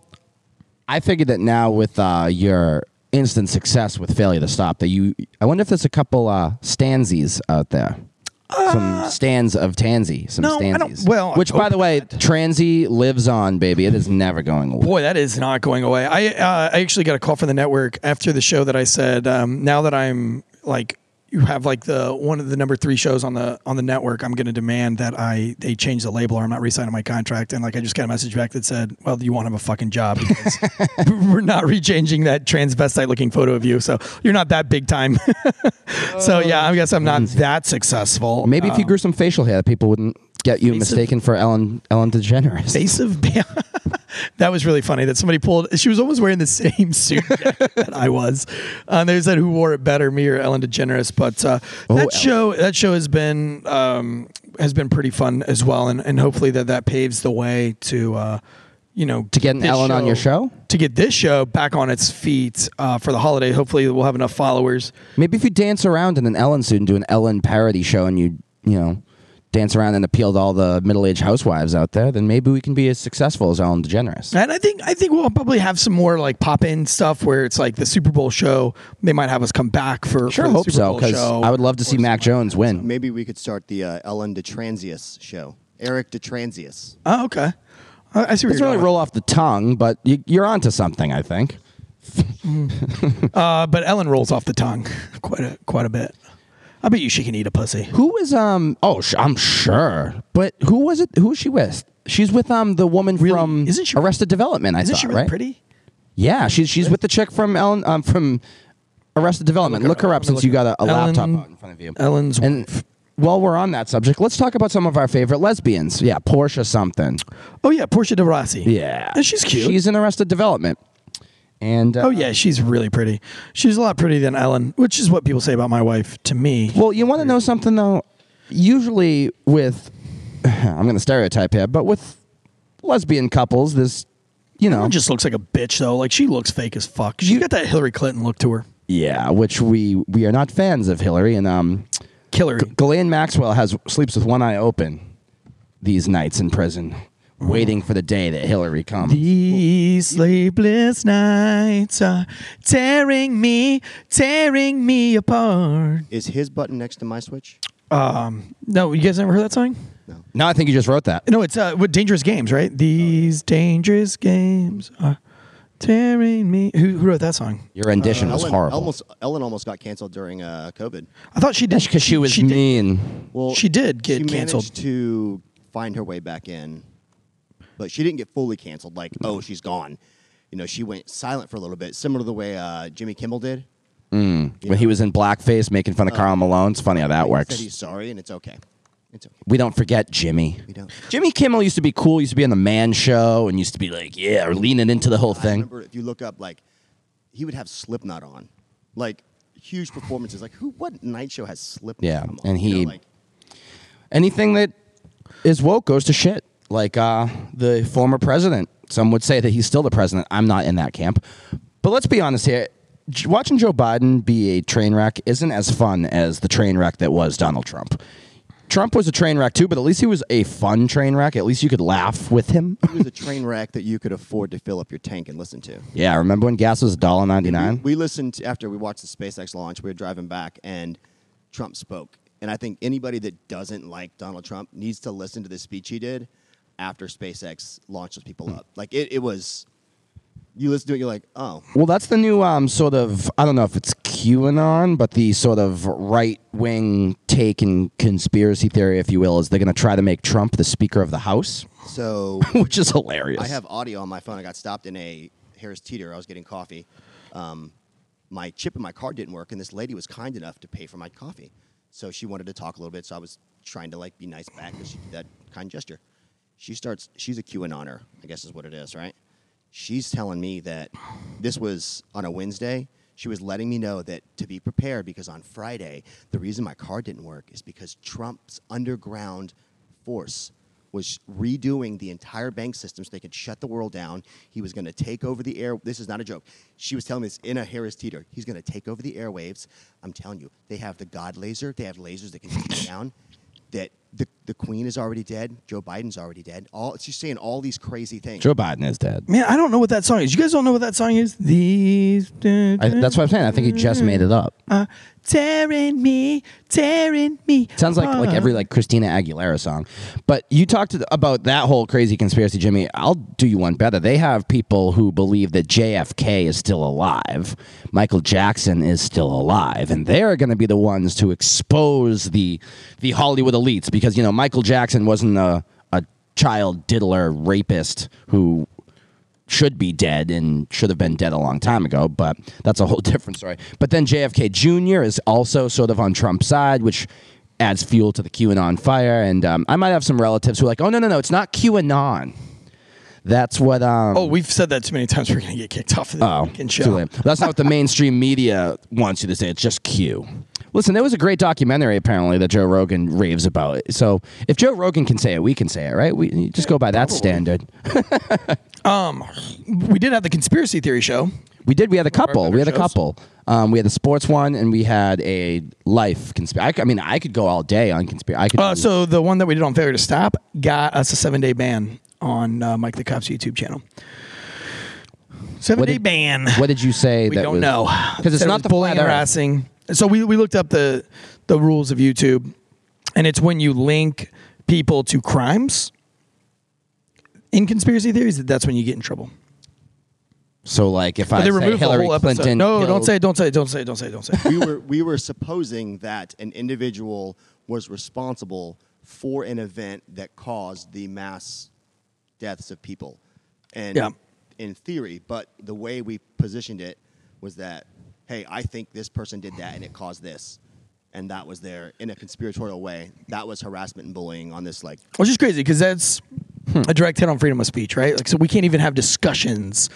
I figured that now with uh, your instant success with Failure to Stop, that you, I wonder if there's a couple uh, stansies out there. Some stands of Tansy, some no, I don't- stansies. well, which, I'm by the open way, to that. Transy lives on, baby. It is never going away. Boy, that is not going away. I uh, I actually got a call from the network after the show that I said, um, now that I'm like, you have like the one of the number three shows on the on the network, I'm going to demand that I they change the label or I'm not re-signing my contract. And like I just got a message back that said, well, you won't have a fucking job because we're not re-changing that transvestite looking photo of you. So you're not that big time. So yeah, I guess I'm not that successful. Maybe if you Um, grew some facial hair, people wouldn't get you Face of- mistaken for Ellen Ellen DeGeneres. Face of that was really funny that somebody pulled. She was almost wearing the same suit jacket that I was. Uh, they said who wore it better, me or Ellen DeGeneres. But uh, Oh, that Ellen. show that show has been um, has been pretty fun as well, and, and hopefully that that paves the way to uh, you know To get an this Ellen on your show? to get this show back on its feet uh, for the holiday. Hopefully we'll have enough followers. Maybe if you dance around in an Ellen suit and do an Ellen parody show, and you you know dance around and appeal to all the middle-aged housewives out there, then maybe we can be as successful as Ellen DeGeneres. And I think I think we'll probably have some more like pop-in stuff where it's like the Super Bowl show. They might have us come back for Sure for the hope Super so, Bowl because show. I would love to see Mac Jones win. Maybe we could start the uh, Ellen DeTransius show. Eric DeTransius. Oh, okay. I, I see where Doesn't you're really going. roll off the tongue, but you, you're onto something, I think. Uh, but Ellen rolls off the tongue quite a quite a bit. I bet you she can eat a pussy. Who was um? Oh, sh- I'm sure. But who was it? Who is she with? She's with um the woman Really? from Isn't she- Arrested Development. I Isn't thought, she really right? pretty? Yeah, she's she's with the chick from Ellen um from Arrested Development. Look her up since you got a, a Ellen- laptop out in front of you. Ellen's And wife. while we're on that subject, let's talk about some of our favorite lesbians. Yeah, Portia something. Oh yeah, Portia de Rossi. Yeah, And she's cute. She's in Arrested Development. And uh, Oh yeah, she's really pretty. She's a lot prettier than Ellen, which is what people say about my wife to me. Well, you want to know something though? Usually with, I'm going to stereotype here, but with lesbian couples, this, you know, Ellen just looks like a bitch though. Like she looks fake as fuck. She's got that Hillary Clinton look to her. yeah, which we we are not fans of Hillary, and um, Killer. Ghislaine Maxwell has sleeps with one eye open these nights in prison, waiting for the day that Hillary comes. These sleepless nights are tearing me, tearing me apart. Is his button next to my switch? Um, no, you guys never heard that song? No, I think you just wrote that. No, it's uh, what Dangerous Games, right? These dangerous games are tearing me. Who, who wrote that song? Your rendition was Ellen horrible. Almost, Ellen almost got canceled during uh, COVID. I thought she did because she was she did- mean. Well, She did get she canceled. managed to find her way back in, but she didn't get fully canceled. Like, oh, she's gone. You know, she went silent for a little bit, similar to the way uh, Jimmy Kimmel did. When he was in blackface making fun of Karl Malone. It's funny how that He works. said he's sorry, and it's okay. It's okay. We don't forget Jimmy. We don't. Jimmy Kimmel used to be cool. Used to be on the Man Show and used to be like, yeah, or leaning into the whole I thing. remember if you look up, like, he would have Slipknot on, like huge performances. Like, who? What night show has Slipknot? Yeah, on? and You know, he- like, Anything that is woke goes to shit. Like uh, the former president. Some would say that he's still the president. I'm not in that camp. But let's be honest here. J- Watching Joe Biden be a train wreck isn't as fun as the train wreck that was Donald Trump. Trump was a train wreck too, but at least he was a fun train wreck. At least you could laugh with him. he was a train wreck that you could afford to fill up your tank and listen to. Yeah, remember when gas was one dollar ninety-nine? We listened to, after we watched the SpaceX launch. We were driving back, and Trump spoke. And I think anybody that doesn't like Donald Trump needs to listen to the speech he did after SpaceX launched those people up. Like it, it was. You listen to it, you're like, oh, Well, that's the new um, sort of, I don't know if it's QAnon, but the sort of right-wing take and conspiracy theory, if you will, is they're going to try to make Trump the Speaker of the House, so. which is hilarious. I have audio on my phone. I got stopped in a Harris Teeter. I was getting coffee. Um, my chip in my card didn't work, and this lady was kind enough to pay for my coffee. So she wanted to talk a little bit. So I was trying to like be nice back because she did that kind gesture. She starts. She's a QAnoner, I guess is what it is, right? She's telling me that this was on a Wednesday. She was letting me know that to be prepared because on Friday, the reason my card didn't work is because Trump's underground force was redoing the entire bank system so they could shut the world down. He was going to take over the air. This is not a joke. She was telling me this in a Harris Teeter. He's going to take over the airwaves. I'm telling you, they have the God laser. They have lasers that can take you down. That the, the Queen is already dead. Joe Biden's already dead. All she's saying all these crazy things. Joe Biden is dead. Man, I don't know what that song is. You guys don't know what that song is? These I, that's what I'm saying. I think he just made it up. uh, tearing me, tearing me. Sounds like like every like Christina Aguilera song. But you talked about that whole crazy conspiracy, Jimmy. I'll do you one better. They have people who believe that J F K is still alive, Michael Jackson is still alive, and they're going to be the ones to expose the the Hollywood elites because you know Michael Jackson wasn't a a child diddler rapist who should be dead and should have been dead a long time ago, but that's a whole different story. But then J F K Junior is also sort of on Trump's side, which adds fuel to the QAnon fire. And um, I might have some relatives who are like, oh, no, no, no, it's not QAnon. That's what... Um, Oh, we've said that too many times. We're going to get kicked off of the oh, fucking too show. late. That's not what the mainstream media wants you to say. It's just Q. Listen, there was a great documentary, apparently, that Joe Rogan raves about. So if Joe Rogan can say it, we can say it, right? We just go by that standard. We did have the conspiracy theory show. We did. We had a couple. better We had a shows. couple. Um, we had the sports one, and we had a life conspiracy. I, I mean, I could go all day on conspiracy. I could. Uh, do- so the one that we did on Failure to Stop got us a seven day ban on uh, Mike the Cop's YouTube channel. Seven What day did- ban. what did you say? We that don't was, know because it's Said it not was the bullying flat and Earth. harassing. So we we looked up the the rules of YouTube, and it's when you link people to crimes in conspiracy theories. That's when you get in trouble. So, like, if But I they say removed Hillary the whole episode. Clinton, No, don't killed- say, it, don't say, it, don't say, it, don't say, it, don't say. it. we were we were supposing that an individual was responsible for an event that caused the mass deaths of people, and Yeah. in theory, but the way we positioned it was that, hey, I think this person did that and it caused this, and that was there in a conspiratorial way. That was harassment and bullying on this, like, Which is crazy because that's a direct hit on freedom of speech, right? Like, so we can't even have discussions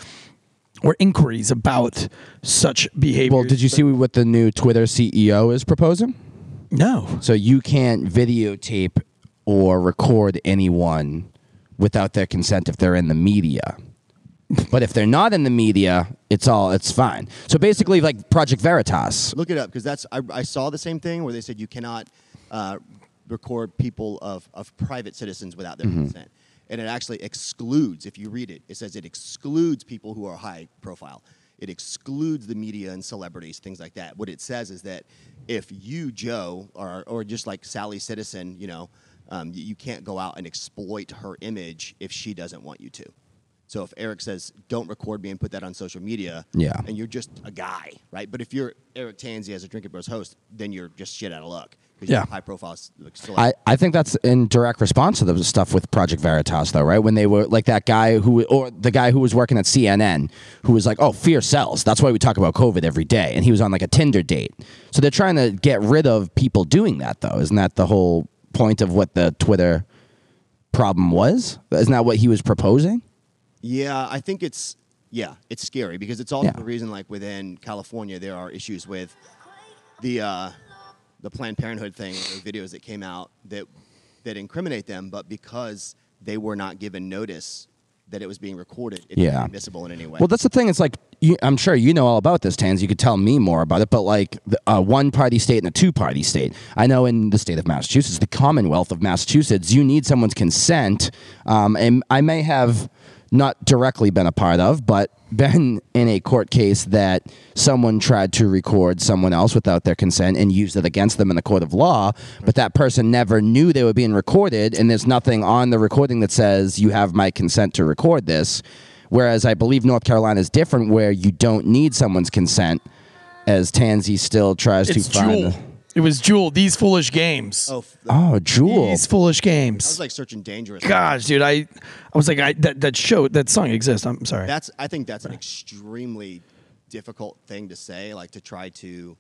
or inquiries about such behavior. Well, did you see what the new Twitter C E O is proposing? No. So you can't videotape or record anyone without their consent if they're in the media. But if they're not in the media, it's all it's fine. So basically, like Project Veritas. look it up, because that's I, I saw the same thing where they said you cannot uh, record people of, of private citizens without their consent. And it actually excludes, if you read it, it says it excludes people who are high profile. It excludes the media and celebrities, things like that. What it says is that if you, Joe, or, or just like Sally Citizen, you know, um, you, you can't go out and exploit her image if she doesn't want you to. So if Eric says, don't record me and put that on social media, Yeah. and you're just a guy, right? But if you're Eric Tanzi as a Drink It Bros host, then you're just shit out of luck. Because Yeah. you're high profile like, I, I think that's in direct response to the stuff with Project Veritas, though, right? When they were like that guy who, or the guy who was working at C N N, who was like, "Oh, fear sells. That's why we talk about COVID every day." And he was on like a Tinder date. So they're trying to get rid of people doing that, though. Isn't that the whole point of what the Twitter problem was? Isn't that what he was proposing? Yeah, I think it's yeah, it's scary because it's also Yeah. the reason like within California there are issues with the uh, the Planned Parenthood thing, those videos that came out that that incriminate them, but because they were not given notice that it was being recorded, it's Yeah. admissible in any way. Well, that's the thing. It's like you, I'm sure you know all about this, Tans. You could tell me more about it. But like the, a one-party state and a two-party state. I know in the state of Massachusetts, the Commonwealth of Massachusetts, you need someone's consent. Um, and I may have not directly been a part of, but been in a court case that someone tried to record someone else without their consent and used it against them in the court of law, but that person never knew they were being recorded, and there's nothing on the recording that says you have my consent to record this. Whereas I believe North Carolina is different, where you don't need someone's consent, as Tansy still tries It's to find. Jewel. the- It was Jewel. These foolish games. oh, f- Oh, Jewel. These foolish I games. was like searching dangerous. Gosh, dude, I, I was like, I that that show that song exists. I'm sorry. That's I think that's an extremely difficult thing to say, like to try to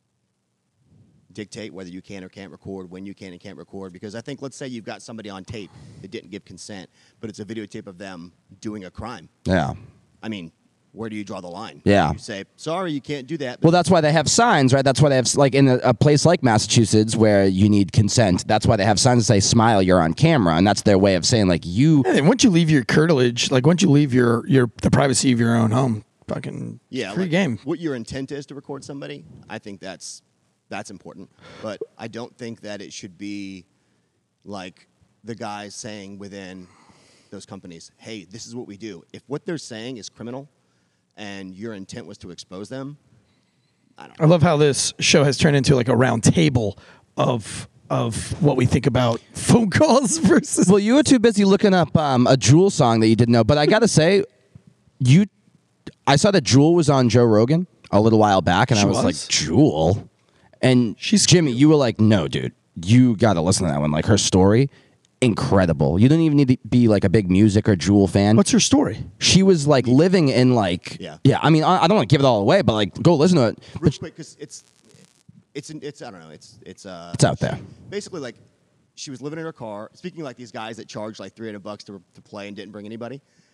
dictate whether you can or can't record, when you can and can't record. Because I think, let's say you've got somebody on tape that didn't give consent, but it's a videotape of them doing a crime. Yeah. I mean, where do you draw the line? Yeah. You say, sorry, you can't do that. Well, that's why they have signs, right? That's why they have, like, in a, a place like Massachusetts where you need consent, that's why they have signs that say, smile, you're on camera. And that's their way of saying, like, you. And once you leave your curtilage, like once you leave your your the privacy of your own home, fucking yeah, free like, game. what your intent is to record somebody, I think that's that's important. But I don't think that it should be like the guys saying within those companies, hey, this is what we do. If what they're saying is criminal and your intent was to expose them, I don't I know. love how this show has turned into like a round table of of what we think about phone calls versus. Well, you were too busy looking up um, a Jewel song that you didn't know. But I got to say, you, I saw that Jewel was on Joe Rogan a little while back, and She I was, was? like, Jewel? And She's Jimmy, you were like, no, dude, you got to listen to that one. Like, her story, incredible. You don't even need to be like a big music or Jewel fan. What's her story? She was like living in like Yeah. yeah. I mean, I, I don't want to give it all away, but like go listen to it. Real quick, because it's it's it's I don't know, it's it's uh It's out there. basically like she was living in her car, speaking like these guys that charge like three hundred bucks to to play and didn't bring anybody.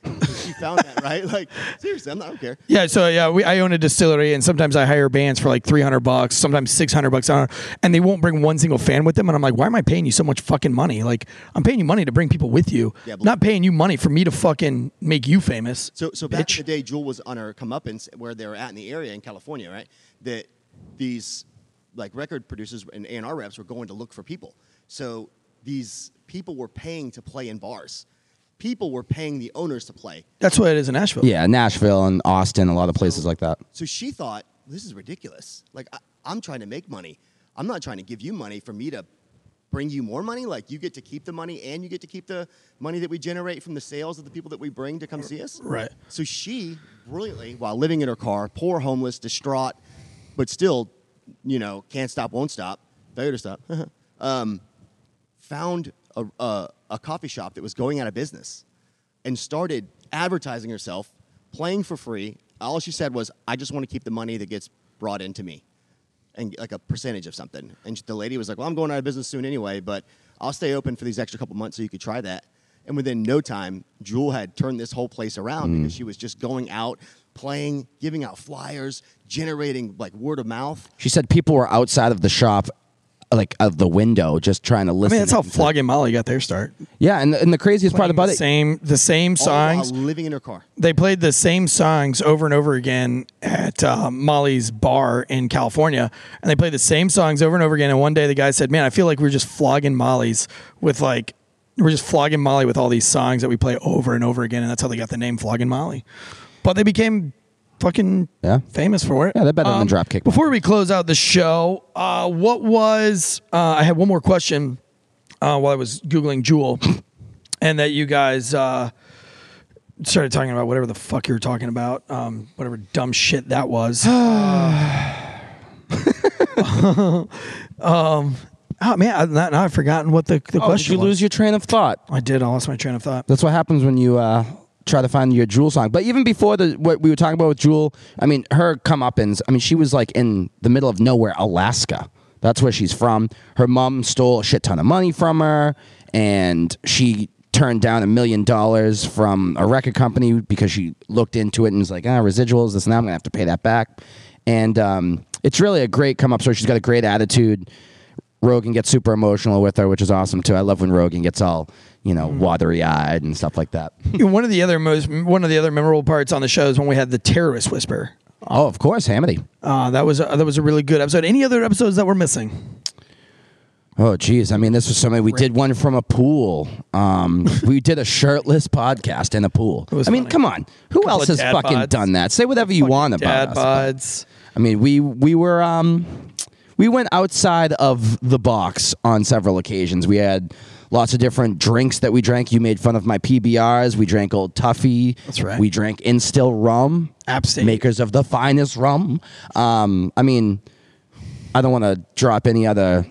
She found that, right? Like, seriously, I'm not, I don't care. Yeah, so yeah, we, I own a distillery, and sometimes I hire bands for like three hundred bucks, sometimes six hundred bucks, an hour, and they won't bring one single fan with them. And I'm like, why am I paying you so much fucking money? Like, I'm paying you money to bring people with you, Yeah, but- not paying you money for me to fucking make you famous. So, so back bitch. in the day, Jewel was on her comeuppance where they were at in the area in California, right? That these like record producers and A and R reps were going to look for people. So these people were paying to play in bars. People were paying the owners to play. That's what it is in Nashville. Yeah, Nashville and Austin, a lot of places like that. So she thought, this is ridiculous. Like, I, I'm trying to make money. I'm not trying to give you money for me to bring you more money. Like, you get to keep the money and you get to keep the money that we generate from the sales of the people that we bring to come see us. Right. So she, brilliantly, while living in her car, poor, homeless, distraught, but still, you know, can't stop, won't stop, failure to stop, um, found a, a, a coffee shop that was going out of business and started advertising herself, playing for free. All she said was, I just want to keep the money that gets brought into me and like a percentage of something. And the lady was like, well, I'm going out of business soon anyway, but I'll stay open for these extra couple months so you could try that. And within no time, Jewel had turned this whole place around Mm. because she was just going out, playing, giving out flyers, generating like word of mouth. She said people were outside of the shop, like of the window, just trying to I listen. mean, that's how to- Flogging Molly got their start. Yeah, and the, and the craziest part Playing about the it, same the same All while songs. living in her car. They played the same songs over and over again at uh, Molly's bar in California, and they played the same songs over and over again. And one day, the guy said, "Man, I feel like we're just flogging Molly's with like we're just flogging Molly with all these songs that we play over and over again." And that's how they got the name Flogging Molly. But they became fucking Yeah. famous for it. Yeah, they're better than Dropkick. Before we close out the show, uh, what was uh, I had one more question uh, while I was googling Jewel, and that you guys uh, started talking about whatever the fuck you were talking about, um, whatever dumb shit that was. um, oh man, I, now now I've forgotten what the, the oh, did question you was. lose your train of thought? I did. I lost my train of thought. That's what happens when you uh, try to find your Jewel song. But even before the what we were talking about with Jewel, I mean, her comeuppance. I mean, she was like in the middle of nowhere, Alaska. That's where she's from. Her mom stole a shit ton of money from her, and she turned down a million dollars from a record company because she looked into it and was like, ah, residuals, this and that, I'm going to have to pay that back. And um, it's really a great come up story. She's got a great attitude. Rogan gets super emotional with her, which is awesome too. I love when Rogan gets all, you know, watery eyed and stuff like that. One of the other most one of the other memorable parts on the show is when we had the terrorist whisper. Oh, of course, Hamity. Uh, that was a, that was a really good episode. Any other episodes that we're missing? Oh, geez. I mean, this was something we did one from a pool. Um, we did a shirtless podcast in a pool. It was I mean, funny. come on. Who Couple else of has dad fucking bods. done that? Say whatever you Fucking want about dad us. but- bods. I mean, we we were um we went outside of the box on several occasions. We had lots of different drinks that we drank. You made fun of my P B Rs. We drank Old Tuffy. That's right. We drank Instill rum. App State. Makers of the finest rum. Um, I mean, I don't want to drop any other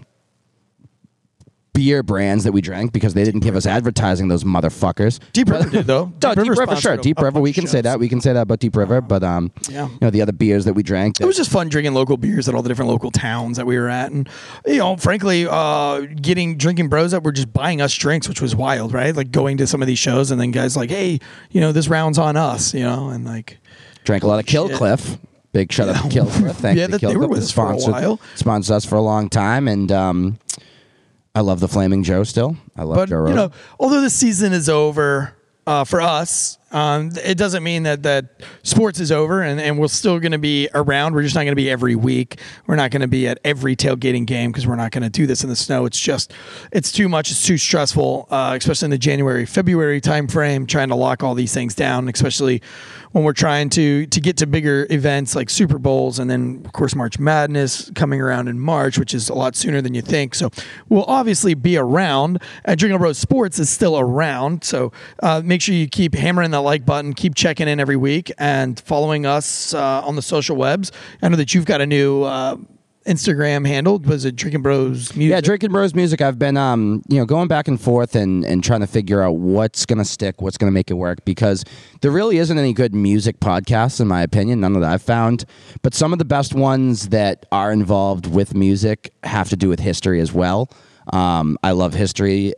beer brands that we drank because they didn't give us advertising, those motherfuckers. Deep River did though. No, Deep River, sponsored sure. a- Deep a River, bunch we of can say shows. that. We can say that about Deep River, but um, Yeah. you know, the other beers that we drank. It was just fun drinking local beers at all the different local towns that we were at, and you know, frankly, uh, getting drinking bros that were just buying us drinks, which was wild, right? Like going to some of these shows, and then guys like, hey, you know, this round's on us, you know, and like, Drank a lot of Shit. Killcliff. Big shout out to Killcliff. Thank Yeah, you, that they were Killcliff. with us for a Sponsored- while. Sponsored us for a long time, and um, I love the Flaming Joe still. I love but Joe you Rogan. know, although the season is over uh, for us, um, it doesn't mean that that sports is over, and, and we're still going to be around. We're just not going to be every week. We're not going to be at every tailgating game because we're not going to do this in the snow. It's just, it's too much. It's too stressful, uh, especially in the January, February time frame, trying to lock all these things down, especially when we're trying to to get to bigger events like Super Bowls, and then of course March Madness coming around in March, which is a lot sooner than you think. So we'll obviously be around. And Drinking Bros Sports is still around. So uh, make sure you keep hammering the like button, keep checking in every week, and following us uh, on the social webs. I know that you've got a new uh, Instagram handle. Was it Drinking Bros Music? Yeah, Drinking Bros Music. I've been, um, you know, going back and forth and, and trying to figure out what's going to stick, what's going to make it work, because there really isn't any good music podcasts, in my opinion, none that I've found. But some of the best ones that are involved with music have to do with history as well. Um, I love history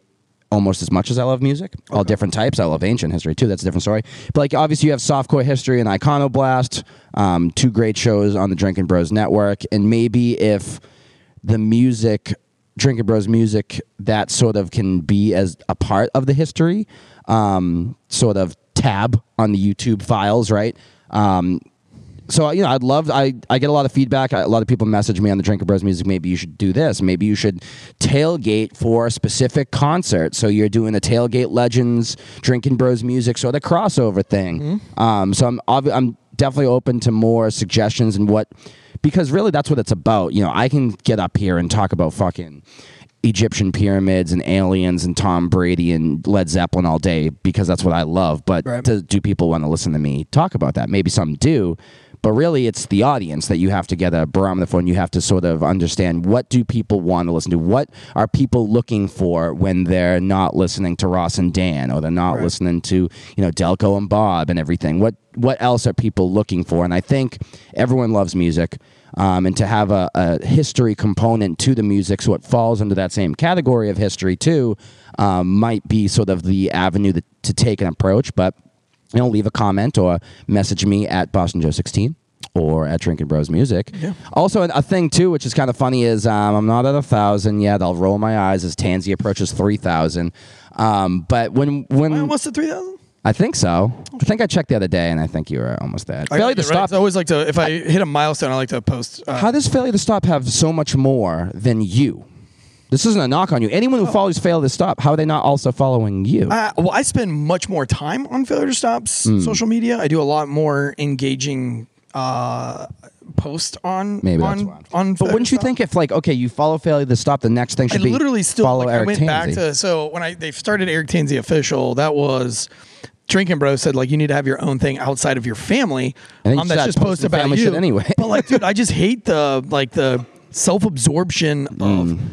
almost as much as I love music. Okay. All different types. I love ancient history too. That's a different story. But like obviously you have Softcore History and Iconoblast, um, two great shows on the Drinking Bros Network. And maybe if the music, Drinking Bros music, that sort of can be as a part of the history, um, sort of tab on the YouTube files, right? Um, So, you know, I'd love, I, I get a lot of feedback. A lot of people message me on the Drinking Bros Music, maybe you should do this. Maybe you should tailgate for a specific concert. So you're doing a Tailgate Legends, Drinking Bros Music sort of crossover thing. Mm-hmm. Um, so I'm, obvi- I'm definitely open to more suggestions and what, because really that's what it's about. You know, I can get up here and talk about fucking Egyptian pyramids and aliens and Tom Brady and Led Zeppelin all day because that's what I love. But right. to, do people want to listen to me talk about that? Maybe some do. But really, it's the audience that you have to get a barometer for, and you have to sort of understand what do people want to listen to? What are people looking for when they're not listening to Ross and Dan, or they're not right. listening to, you know, Delco and Bob and everything? What what else are people looking for? And I think everyone loves music, um, and to have a, a history component to the music, so it falls under that same category of history too, um, might be sort of the avenue that, to take an approach, but. You know, leave a comment or message me at Boston Joe sixteen or at Drinking Bros Music. Yeah. Also, a thing, too, which is kind of funny, is um, I'm not at one thousand yet. I'll roll my eyes as Tansy approaches three thousand. Um, but when... when Am I almost at three thousand? I think so. I think I checked the other day, and I think you were almost there. I failure to stop. I always like to, if I hit a milestone, I like to post. Uh, How does Failure to Stop have so much more than you? This isn't a knock on you. Anyone who oh. follows Failure to Stop, how are they not also following you? Uh, well, I spend much more time on Failure to Stop's mm. social media. I do a lot more engaging uh, posts on Maybe on, that's why. on. But wouldn't you think if like okay, you follow Failure to Stop, the next thing should I be literally still follow like, Eric I went Tansy. back to so when I they started Eric Tansy Official, that was. Drinking Bros said like you need to have your own thing outside of your family. And um, that's just posted about family you shit anyway. But like, dude, I just hate the like the self absorption mm. of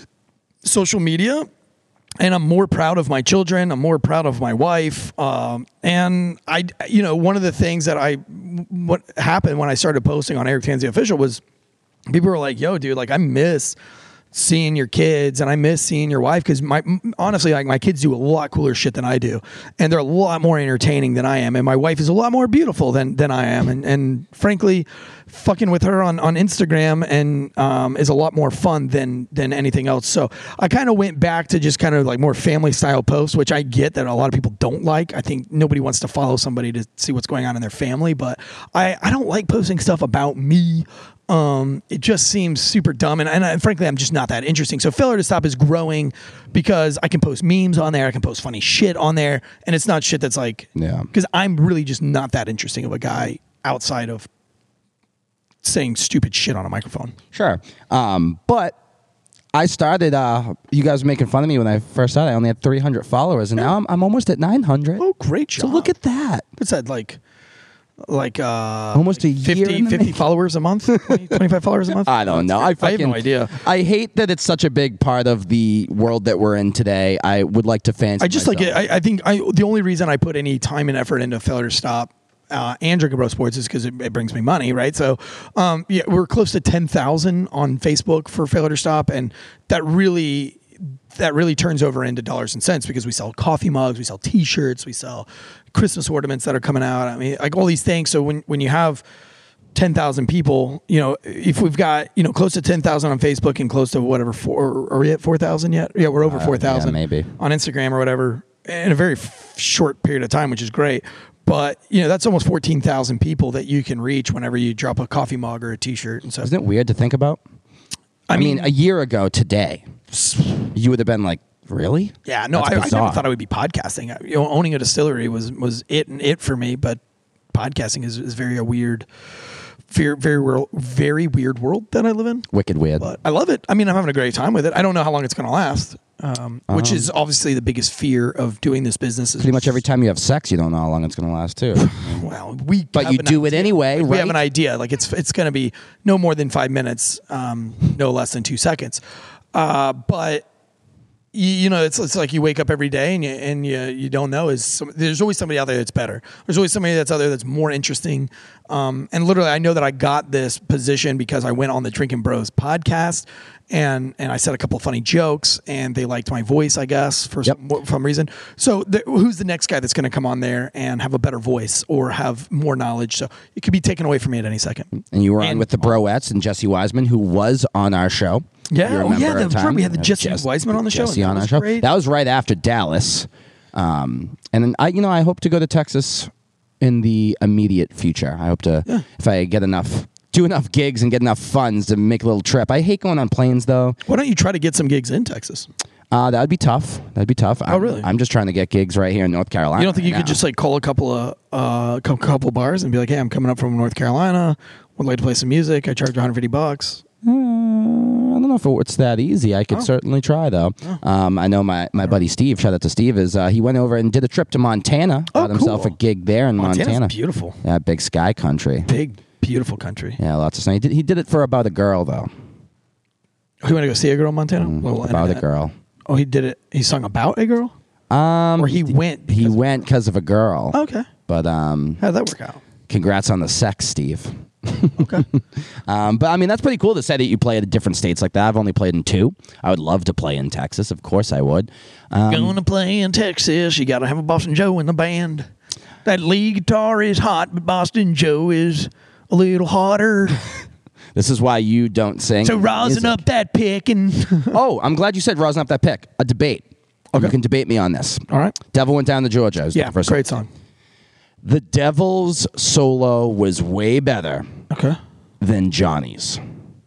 social media, and I'm more proud of my children. I'm more proud of my wife. Um, and I, you know, one of the things that I, what happened when I started posting on Eric Tansy Official was people were like, yo, dude, like I miss seeing your kids and I miss seeing your wife. Cause my, honestly, like my kids do a lot cooler shit than I do. And they're a lot more entertaining than I am. And my wife is a lot more beautiful than, than I am. And, and frankly, fucking with her on, on Instagram and, um, is a lot more fun than, than anything else. So I kind of went back to just kind of like more family style posts, which I get that a lot of people don't like. I think nobody wants to follow somebody to see what's going on in their family, but I, I don't like posting stuff about me. Um, it just seems super dumb, and, and, and frankly, I'm just not that interesting. So Failure to Stop is growing because I can post memes on there, I can post funny shit on there, and it's not shit that's like, yeah. Because I'm really just not that interesting of a guy outside of saying stupid shit on a microphone. Sure, um, but I started. Uh, you guys were making fun of me when I first started. I only had three hundred followers, and yeah. now I'm, I'm almost at nine hundred. Oh, great job! So look at that. What's that like? Like uh, almost a fifty, year fifty followers a month, twenty, twenty-five followers a month. I don't know. I, fucking, I have no idea. I hate that it's such a big part of the world that we're in today. I would like to fancy. I just myself. like it. I, I think I, the only reason I put any time and effort into Failure to Stop uh, and Drinking Bros Sports is because it, it brings me money, right? So, um, yeah, we're close to ten thousand on Facebook for Failure to Stop, and that really. That really turns over into dollars and cents because we sell coffee mugs, we sell T-shirts, we sell Christmas ornaments that are coming out. I mean, like all these things. So when, when you have ten thousand people, you know, if we've got, you know, close to ten thousand on Facebook and close to whatever, four, are we at four thousand yet? Yeah, we're over uh, four thousand yeah, maybe on Instagram or whatever in a very f- short period of time, which is great. But, you know, that's almost fourteen thousand people that you can reach whenever you drop a coffee mug or a T-shirt. And so, isn't it weird to think about? I, I mean, mean, a year ago today, you would have been like, really? Yeah, no, I, I never thought I would be podcasting. You know, owning a distillery was was it and it for me, but podcasting is, is very a weird, very very very weird world that I live in. Wicked weird. But I love it. I mean, I'm having a great time with it. I don't know how long it's going to last, um, um, which is obviously the biggest fear of doing this business. Is pretty much every time you have sex, you don't know how long it's going to last, too. Well, we but you do idea. it anyway, like, right? We have an idea. Like it's it's going to be no more than five minutes, um, no less than two seconds. Uh, but you, you know, it's it's like you wake up every day and you and you you don't know is some, there's always somebody out there that's better. There's always somebody that's out there that's more interesting. Um, and literally, I know that I got this position because I went on the Drinking Bros podcast. And and I said a couple of funny jokes, and they liked my voice, I guess, for Yep. some, for some reason. So the, who's the next guy that's going to come on there and have a better voice or have more knowledge? So it could be taken away from me at any second. And you were on And- with the Broettes and Jesse Wiseman, who was on our show. Yeah, You oh, remember yeah, at that's the right. time? We had the Uh, Jesse Jess- Wiseman on the show, and Jesse that on our was show. great. That was right after Dallas. Um, and then I, you know, I hope to go to Texas in the immediate future. I hope to, Yeah. if I get enough, do enough gigs and get enough funds to make a little trip. I hate going on planes though. Why don't you try to get some gigs in Texas? Uh, that would be tough. That'd be tough. Oh, I'm, really? I'm just trying to get gigs right here in North Carolina. You don't think you right could now. just like call a couple of uh, cou- couple bars and be like, "Hey, I'm coming up from North Carolina. Would like to play some music. I charge one hundred fifty bucks." Uh, I don't know if it's that easy. I could Oh. certainly try though. Um, I know my, my buddy Steve. Shout out to Steve. Is uh, he went over and did a trip to Montana. Oh, got himself cool. a gig there in Montana's Montana. beautiful, Yeah, big sky country. big, beautiful country. Yeah, lots of snow. He did, he did it for about a girl though. Oh, you want to go see a girl in Montana? Little Mm, About a internet. girl. Oh, he did it. He sung about a girl, Um, or he went. he because- went because of a girl. Okay, But um, how did that work out? congrats on the sex, Steve. Okay. Um, but I mean, that's pretty cool to say that you play at different states like that. I've only played in two. I would love to play in Texas. Of course, I would. Um, Going to play in Texas, you got to have a Boston Joe in the band. That lead guitar is hot, but Boston Joe is a little hotter. this is why you don't sing. So rosin music. up that pick and Oh, I'm glad you said rosin up that pick. A debate. Okay. You can debate me on this. all right. Devil went down to Georgia. Is Yeah, the first great one. song. The Devil's solo was way better Okay. than Johnny's.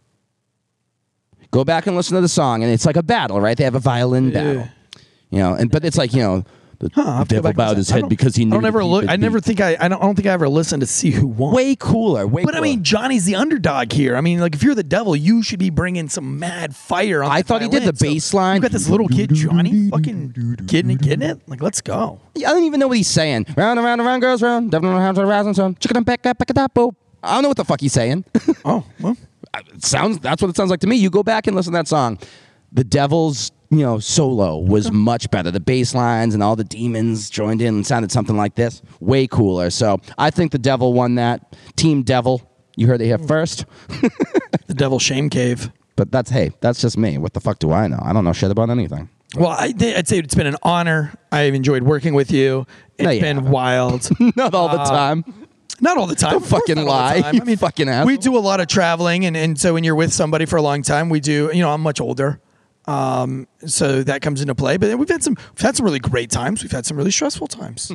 Go back and listen to the song, and it's like a battle, right? They have a violin battle, Yeah. you know. And but it's like you know, the, Huh, I'll the have to go devil back and bowed listen. his I head don't- because he knew. I don't that ever he look. would I be- never think I. I don't. I don't think I ever listened to see who won. way cooler. Way But I cooler. mean, Johnny's the underdog here. I mean, like if you're the devil, you should be bringing some mad fire on. I that thought he did violin. the bass So line. You got this little kid, Johnny, fucking getting it, getting it. Like, let's go. I don't even know what he's saying. Round and round and round goes round. Devil around to the rising sun. Chicken back up, back up, boop. I don't know what the fuck he's saying. Oh well. It sounds. That's what it sounds like to me. You go back and listen to that song. The Devil's, you know, solo was much better. The bass lines and all the demons joined in and sounded something like this. Way cooler. So I think the Devil won that. Team Devil. You heard it here first. The Devil Shame Cave. But that's hey, that's just me. What the fuck do I know? I don't know shit about anything. Well, I, I'd say it's been an honor. I've enjoyed working with you. It's No, you been haven't. wild. Not all the time. Not all the time. Don't Of course fucking not all the lie, time. you I mean, fucking asshole. we do a lot of traveling, and, and so when you're with somebody for a long time, we do. You know, I'm much older, um, so that comes into play. But we've had some, we've had some really great times. We've had some really stressful times.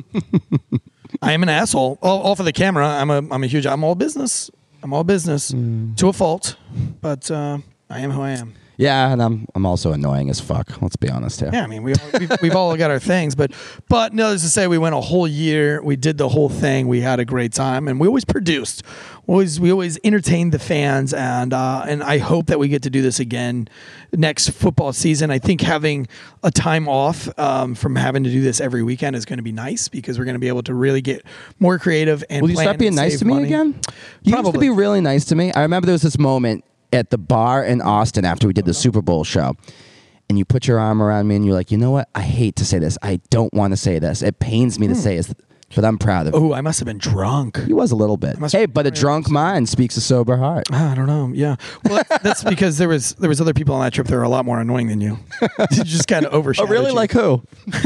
I am an asshole. All, all for the camera. I'm a, I'm a huge. I'm all business. I'm all business Mm. to a fault, but uh, I am who I am. Yeah, and I'm I'm also annoying as fuck. Let's be honest here. Yeah, I mean, we, we've, we've all got our things, but but needless to say, we went a whole year. We did the whole thing. We had a great time, and we always produced. Always, we always entertained the fans, and uh, and I hope that we get to do this again next football season. I think having a time off um, from having to do this every weekend is going to be nice because we're going to be able to really get more creative and Will you plan start being and nice save to me money. again? You used to Probably. be really nice to me. I remember there was this moment at the bar in Austin after we did the Super Bowl show. And you put your arm around me and you're like, you know what? I hate to say this. I don't want to say this. It pains me to say it, but I'm proud of it. Oh, I must have been drunk. He was a little bit. must Hey, be but a very drunk mind speaks a sober heart. Ah, I don't know. Yeah, well, that's, that's because there was there was other people on that trip that were a lot more annoying than you. You just kind of overshadowed. you. who?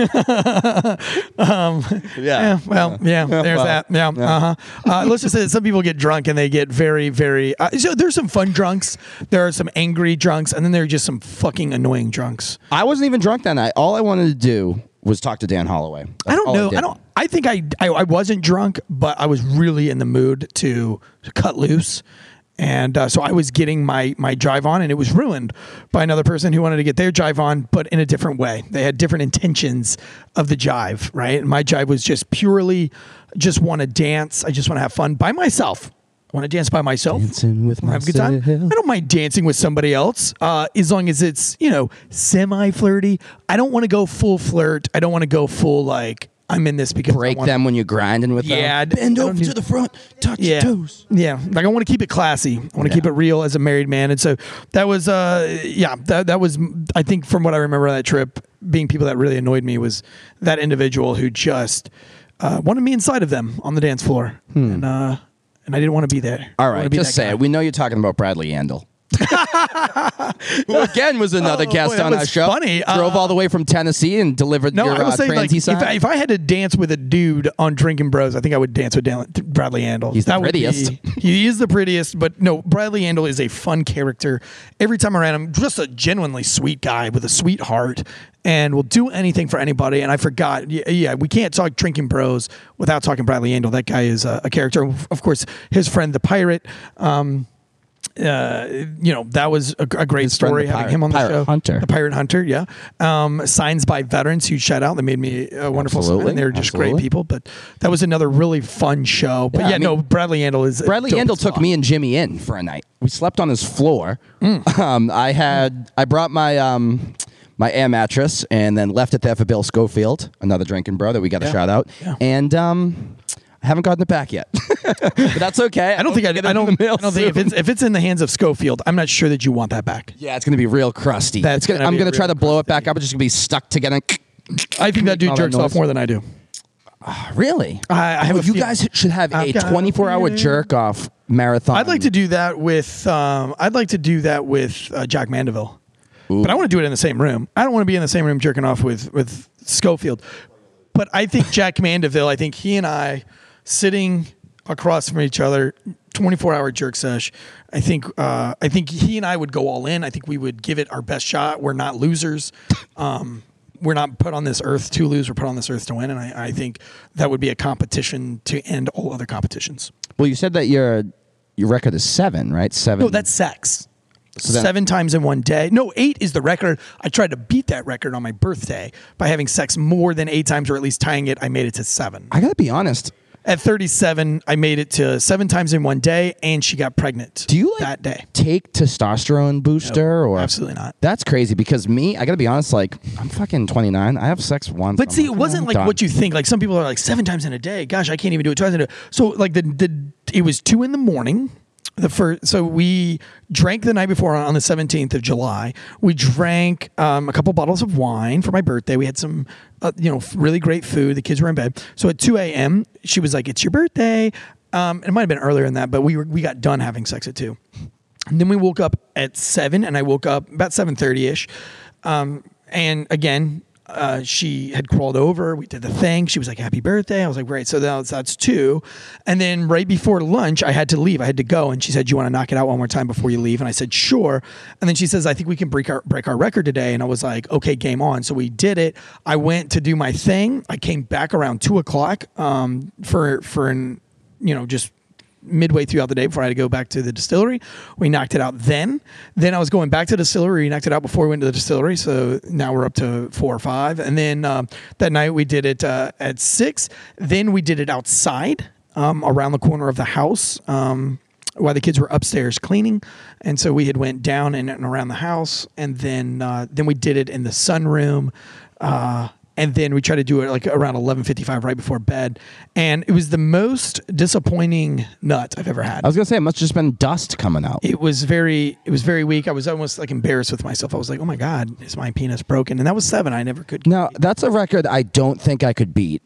Yeah, well, yeah, there's well, that. Yeah, uh-huh. Uh, let's just say that some people get drunk and they get very, very. Uh, so there's some fun drunks, there are some angry drunks, and then there are just some fucking annoying drunks. I wasn't even drunk that night. All I wanted to do was talk to Dan Holloway. That's I don't all know. did. I don't. I think I, I I wasn't drunk, but I was really in the mood to, to cut loose. And uh, so I was getting my my jive on, and it was ruined by another person who wanted to get their jive on, but in a different way. They had different intentions of the jive, right? And my jive was just purely, just want to dance. I just want to have fun by myself. I want to dance by myself. Dancing with Have a good time. myself. I don't mind dancing with somebody else, uh, as long as it's, you know, semi flirty. I don't want to go full flirt. I don't want to go full like I'm in this because break I want, them when you're grinding with Yeah, them. Bend I don't over need- to the front, touch yeah, your toes. yeah. Like I want to keep it classy. I want to keep it real as a married man, and so that was, uh, yeah, that that was. I think from what I remember on that trip, being people that really annoyed me was that individual who just uh, wanted me inside of them on the dance floor, Hmm. and uh, and I didn't want to be there. All I wanna right, be just that say guy. it. We know you're talking about Bradley Yandel. Who again was another Oh, guest boy, that on our was show. funny. Drove Uh, all the way from Tennessee and delivered No, your I will uh, say, like, transy if side. I, if I had to dance with a dude on Drinking Bros, I think I would dance with Dan- Bradley Yandel. He's the That would be- prettiest. he is the prettiest, but no, Bradley Yandel is a fun character. Every time around him, just a genuinely sweet guy with a sweet heart, and will do anything for anybody. And I forgot, yeah, yeah we can't talk Drinking Bros without talking Bradley Yandel. That guy is a, a character. Of course, his friend the pirate. Um, uh, you know, that was a, a great His friend, story the having pirate- him on the pirate show. hunter. The pirate hunter, yeah. Um, signs by veterans, huge shout out. They made me a wonderful sign. Absolutely, And they're just absolutely. great people. But that was another really fun show. But Yeah, yeah, I mean, no, Bradley Yandel is Bradley dope Yandel as took fuck. me and Jimmy in for a night. We slept on his floor. Mm. Um, I had I brought my um, my air mattress and then left it there for Bill Schofield, another drinking bro that we got to Yeah. shout out. Yeah. And um, I haven't gotten it back yet, but that's okay. I don't think I, get I it don't. in the mail I don't think if soon. it's if it's in the hands of Schofield, I'm not sure that you want that back. Yeah, it's gonna be real crusty. That's It's gonna, gonna I'm be gonna try real to blow it back up. It's just gonna be stuck together. I think that dude All that jerks off noise. more than I do. Really? I- I have Oh, a you feeling. guys should have I've a got a twenty-four hour feeling. jerk off marathon. I'd like to do that with. Um, I'd like to do that with uh, Jack Mandeville, but I want to do it in the same room. I don't want to be in the same room jerking off with with Schofield. But I think Jack Mandeville. I think he and I sitting across from each other, twenty-four hour jerk sesh. I think. Uh, I think he and I would go all in. I think we would give it our best shot. We're not losers. Um, we're not put on this earth to lose. We're put on this earth to win. And I, I think that would be a competition to end all other competitions. Well, you said that your your record is seven, right? Seven. No, that's sex. So then- Seven times in one day. No, eight is the record. I tried to beat that record on my birthday by having sex more than eight times, or at least tying it. I made it to seven. I gotta be honest. At thirty-seven, I made it to seven times in one day, and she got pregnant. Do you like that day? take testosterone booster or Absolutely not. That's crazy because me, I gotta be honest. Like I'm fucking twenty-nine. I have sex once. But I'm see, like, it wasn't I'm like done. what you think. Like some people are like seven times in a day. Gosh, I can't even do it twice in a day. So like the the it was two in the morning. The first, so we drank the night before on the seventeenth of July. We drank um, a couple bottles of wine for my birthday. We had some, uh, you know, really great food. The kids were in bed. So at two a.m., she was like, "It's your birthday." Um, it might have been earlier than that, but we were we got done having sex at two. And then we woke up at seven, and I woke up about seven thirty ish. Um, and again, uh, she had crawled over. We did the thing. She was like, "Happy birthday." I was like, "Great." So that's, that's two. And then right before lunch, I had to leave. I had to go. And she said, "You want to knock it out one more time before you leave?" And I said, "Sure." And then she says, "I think we can break our break our record today." And I was like, "Okay, game on." So we did it. I went to do my thing. I came back around two o'clock um, for for an you know just. midway throughout the day before I had to go back to the distillery. We knocked it out then. Then I was going back to the distillery. We knocked it out before we went to the distillery. So now we're up to four or five. And then um, that night we did it uh, at six. Then we did it outside um, around the corner of the house um, while the kids were upstairs cleaning. And so we had went down and, and around the house. And then uh, then we did it in the sunroom. Uh, And then we tried to do it like around eleven fifty-five right before bed. And it was the most disappointing nut I've ever had. I was gonna say it must have just been dust coming out. It was very, it was very weak. I was almost like embarrassed with myself. I was like, oh my God, is my penis broken? And that was seven. I never could. Now that's a record I don't think I could beat.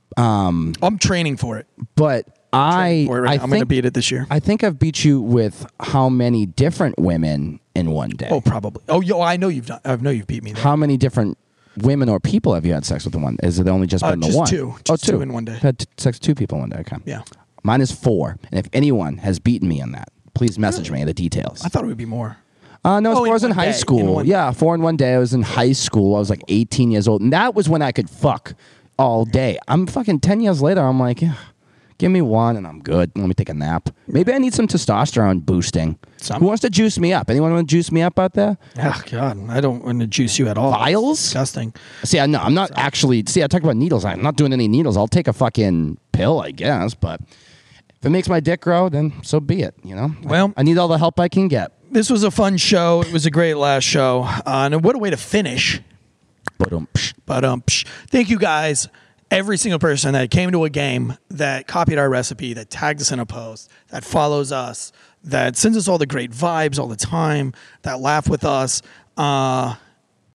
Um, I'm training for it. but I, For it right I now. I'm going to think beat it this year. I think I've beat you with how many different women in one day? Oh, probably. Oh, yo, I know you've done. I know you've beat me there. How many different women or people have you had sex with in one? Is it only just Uh, been the just one? two. Oh, Just two in one day. Had t- sex with two people in one day. Okay. Yeah. Mine is four. And if anyone has beaten me on that, please message me the details. I thought it would be more. Uh, no, Oh, I in was in one high day. school. In one- Yeah, four in one day. I was in high school. I was like eighteen years old. And that was when I could fuck all day. I'm fucking ten years later. I'm like, yeah, give me one and I'm good. Let me take a nap. Maybe I need some testosterone boosting. Some. Who wants to juice me up? Anyone want to juice me up out there? Oh, God. I don't want to juice you at all. Vials? It's disgusting. See, I know I'm not actually. See, I talk about needles. I'm not doing any needles. I'll take a fucking pill, I guess. But if it makes my dick grow, then so be it. You know. Well- I, I need all the help I can get. This was a fun show. It was a great last show. Uh, and what a way to finish. But um, psh. But um, psh, thank you guys. every single person that came to a game, that copied our recipe, that tagged us in a post, that follows us, that sends us all the great vibes all the time, that laugh with us. Uh,